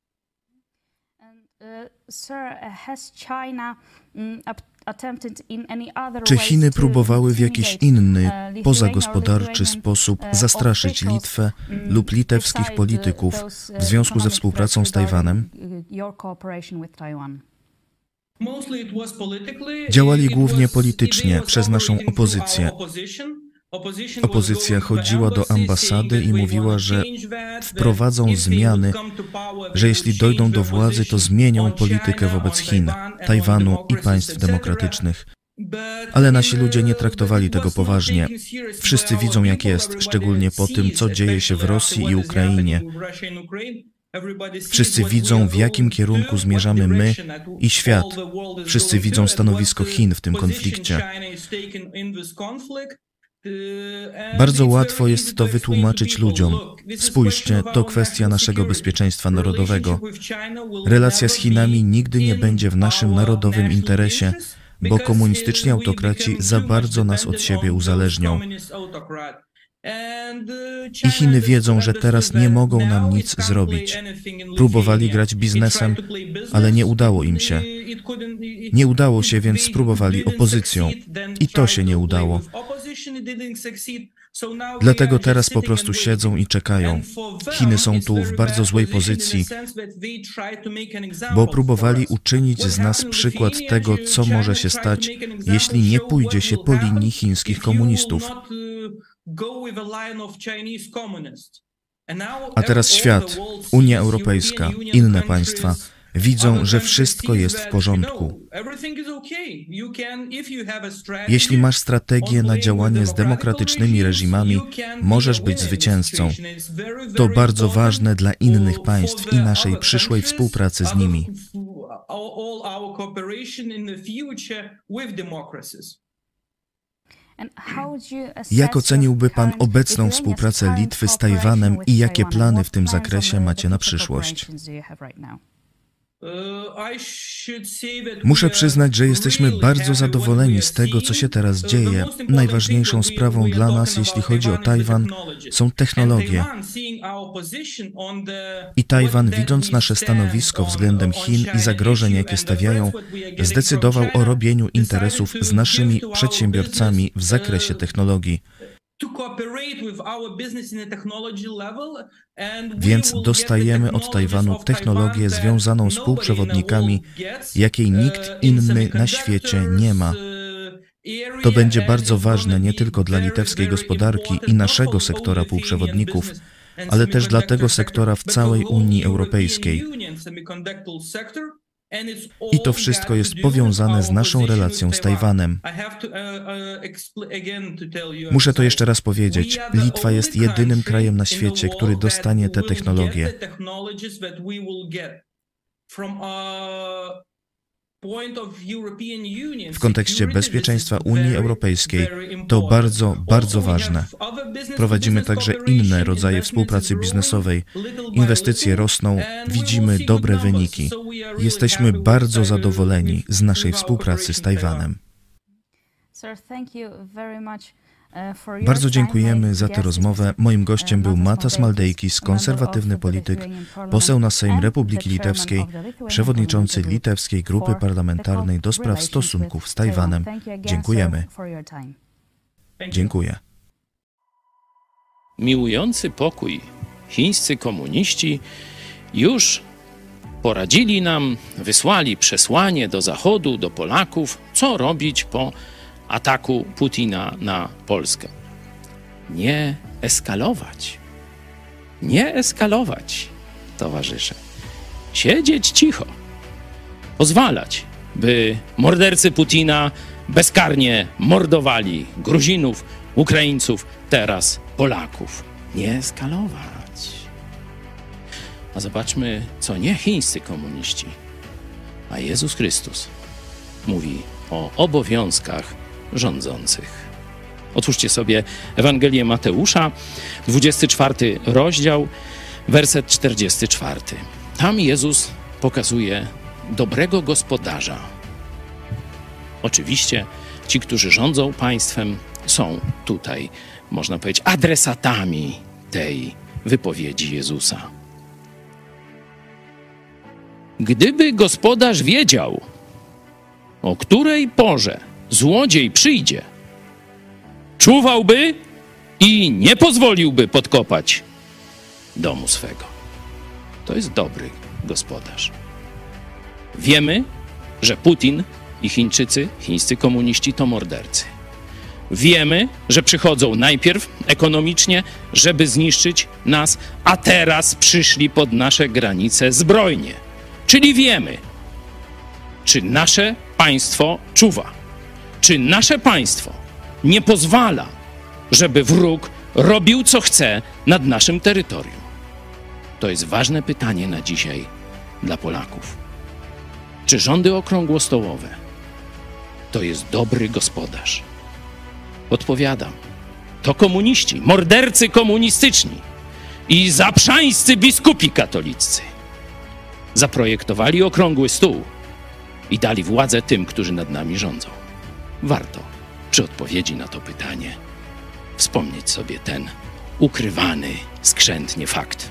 Czy Chiny próbowały w jakiś inny, pozagospodarczy sposób zastraszyć Litwę lub litewskich polityków w związku ze współpracą z Tajwanem? Działali głównie politycznie przez naszą opozycję. Opozycja chodziła do ambasady i mówiła, że wprowadzą zmiany, że jeśli dojdą do władzy, to zmienią politykę wobec Chin, Tajwanu i państw demokratycznych. Ale nasi ludzie nie traktowali tego poważnie. Wszyscy widzą, jak jest, szczególnie po tym, co dzieje się w Rosji i Ukrainie. Wszyscy widzą, w jakim kierunku zmierzamy my i świat. Wszyscy widzą stanowisko Chin w tym konflikcie. Bardzo łatwo jest to wytłumaczyć ludziom. Spójrzcie, to kwestia naszego bezpieczeństwa narodowego. Relacja z Chinami nigdy nie będzie w naszym narodowym interesie, bo komunistyczni autokraci za bardzo nas od siebie uzależnią. I Chiny wiedzą, że teraz nie mogą nam nic zrobić. Próbowali grać biznesem, ale nie udało im się. Nie udało się, więc spróbowali opozycją. I to się nie udało. Dlatego teraz po prostu siedzą i czekają. Chiny są tu w bardzo złej pozycji, bo próbowali uczynić z nas przykład tego, co może się stać, jeśli nie pójdzie się po linii chińskich komunistów. A teraz świat, Unia Europejska, inne państwa Widzą, że wszystko jest w porządku. Jeśli masz strategię na działanie z demokratycznymi reżimami, możesz być zwycięzcą. To bardzo ważne dla innych państw i naszej przyszłej współpracy z nimi. Jak oceniłby Pan obecną współpracę Litwy z Tajwanem i jakie plany w tym zakresie macie na przyszłość? Muszę przyznać, że jesteśmy bardzo zadowoleni z tego, co się teraz dzieje. Najważniejszą sprawą dla nas, jeśli chodzi o Tajwan, są technologie. I Tajwan, widząc nasze stanowisko względem Chin i zagrożeń, jakie stawiają, zdecydował o robieniu interesów z naszymi przedsiębiorcami w zakresie technologii. Więc dostajemy od Tajwanu technologię związaną z półprzewodnikami, jakiej nikt inny na świecie nie ma. To będzie bardzo ważne nie tylko dla litewskiej gospodarki i naszego sektora półprzewodników, ale też dla tego sektora w całej Unii Europejskiej. I to wszystko jest powiązane z naszą relacją z Tajwanem. Muszę to jeszcze raz powiedzieć. Litwa jest jedynym krajem na świecie, który dostanie te technologie. W kontekście bezpieczeństwa Unii Europejskiej to bardzo, bardzo ważne. Prowadzimy także inne rodzaje współpracy biznesowej. Inwestycje rosną, widzimy dobre wyniki. Jesteśmy bardzo zadowoleni z naszej współpracy z Tajwanem. Bardzo dziękujemy za tę rozmowę. Moim gościem był Matas Maldeikis, konserwatywny polityk, poseł na Sejm Republiki Litewskiej, przewodniczący Litewskiej Grupy Parlamentarnej do spraw stosunków z Tajwanem. Dziękujemy. Dziękuję. Miłujący pokój chińscy komuniści już poradzili nam, wysłali przesłanie do Zachodu, do Polaków, co robić po ataku Putina na Polskę. Nie eskalować. Nie eskalować, towarzysze. Siedzieć cicho. Pozwalać, by mordercy Putina bezkarnie mordowali Gruzinów, Ukraińców, teraz Polaków. Nie eskalować. A zobaczmy, co nie chińscy komuniści, a Jezus Chrystus mówi o obowiązkach rządzących. Otwórzcie sobie Ewangelię Mateusza, dwudziesty czwarty rozdział, werset czterdziesty czwarty. Tam Jezus pokazuje dobrego gospodarza. Oczywiście ci, którzy rządzą państwem, są tutaj, można powiedzieć, adresatami tej wypowiedzi Jezusa. Gdyby gospodarz wiedział, o której porze złodziej przyjdzie, czuwałby i nie pozwoliłby podkopać domu swego. To jest dobry gospodarz. Wiemy, że Putin i Chińczycy, chińscy komuniści to mordercy. Wiemy, że przychodzą najpierw ekonomicznie, żeby zniszczyć nas, a teraz przyszli pod nasze granice zbrojnie. Czyli wiemy, czy nasze państwo czuwa, czy nasze państwo nie pozwala, żeby wróg robił co chce nad naszym terytorium. To jest ważne pytanie na dzisiaj dla Polaków. Czy rządy okrągłostołowe to jest dobry gospodarz? Odpowiadam. To komuniści, mordercy komunistyczni i zaprzańscy biskupi katoliccy zaprojektowali okrągły stół i dali władzę tym, którzy nad nami rządzą. Warto przy odpowiedzi na to pytanie wspomnieć sobie ten ukrywany skrzętnie fakt.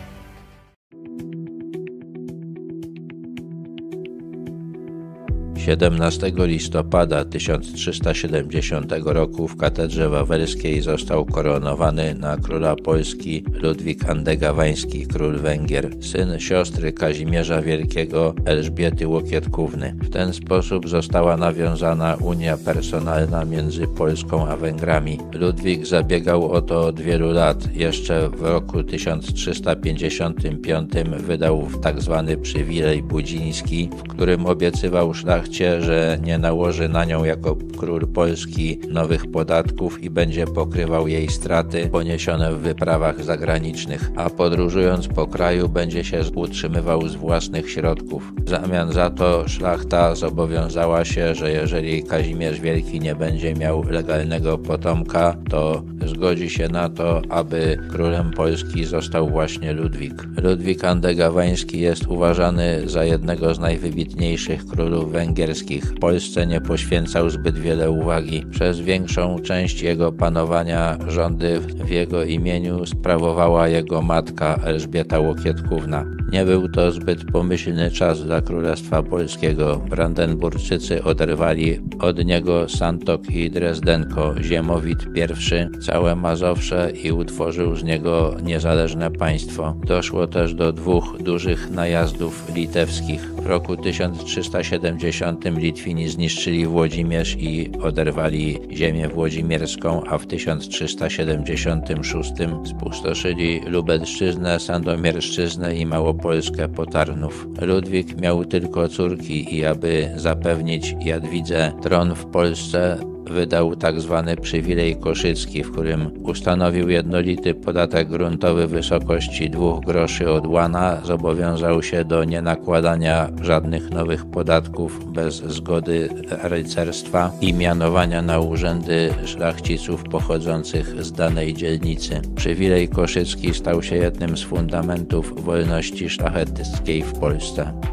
siedemnastego listopada tysiąc trzysta siedemdziesiątego roku w katedrze wawelskiej został koronowany na króla Polski Ludwik Andegaweński, król Węgier, syn siostry Kazimierza Wielkiego Elżbiety Łokietkówny. W ten sposób została nawiązana unia personalna między Polską a Węgrami. Ludwik zabiegał o to od wielu lat. Jeszcze w roku tysiąc trzysta pięćdziesiątym piątym wydał tzw. przywilej budziński, w którym obiecywał szlachcie, że nie nałoży na nią jako król Polski nowych podatków i będzie pokrywał jej straty poniesione w wyprawach zagranicznych, a podróżując po kraju będzie się utrzymywał z własnych środków. W zamian za to szlachta zobowiązała się, że jeżeli Kazimierz Wielki nie będzie miał legalnego potomka, to zgodzi się na to, aby królem Polski został właśnie Ludwik. Ludwik Andegaweński jest uważany za jednego z najwybitniejszych królów węgierskich. Polsce nie poświęcał zbyt wiele uwagi. Przez większą część jego panowania rządy w jego imieniu sprawowała jego matka Elżbieta Łokietkówna. Nie był to zbyt pomyślny czas dla Królestwa Polskiego. Brandenburczycy oderwali od niego Santok i Drezdenko, Ziemowit I, całe Mazowsze i utworzył z niego niezależne państwo. Doszło też do dwóch dużych najazdów litewskich. W roku tysiąc trzysta siedemdziesiątym Litwini zniszczyli Włodzimierz i oderwali ziemię włodzimierską, a w tysiąc trzysta siedemdziesiątym szóstym spustoszyli Lubelszczyznę, Sandomierszczyznę i Małopolskę po Tarnów. Ludwik miał tylko córki i aby zapewnić Jadwidze tron w Polsce, wydał tzw. przywilej koszycki, w którym ustanowił jednolity podatek gruntowy w wysokości dwóch groszy od łana, zobowiązał się do nienakładania żadnych nowych podatków bez zgody rycerstwa i mianowania na urzędy szlachciców pochodzących z danej dzielnicy. Przywilej koszycki stał się jednym z fundamentów wolności szlacheckiej w Polsce.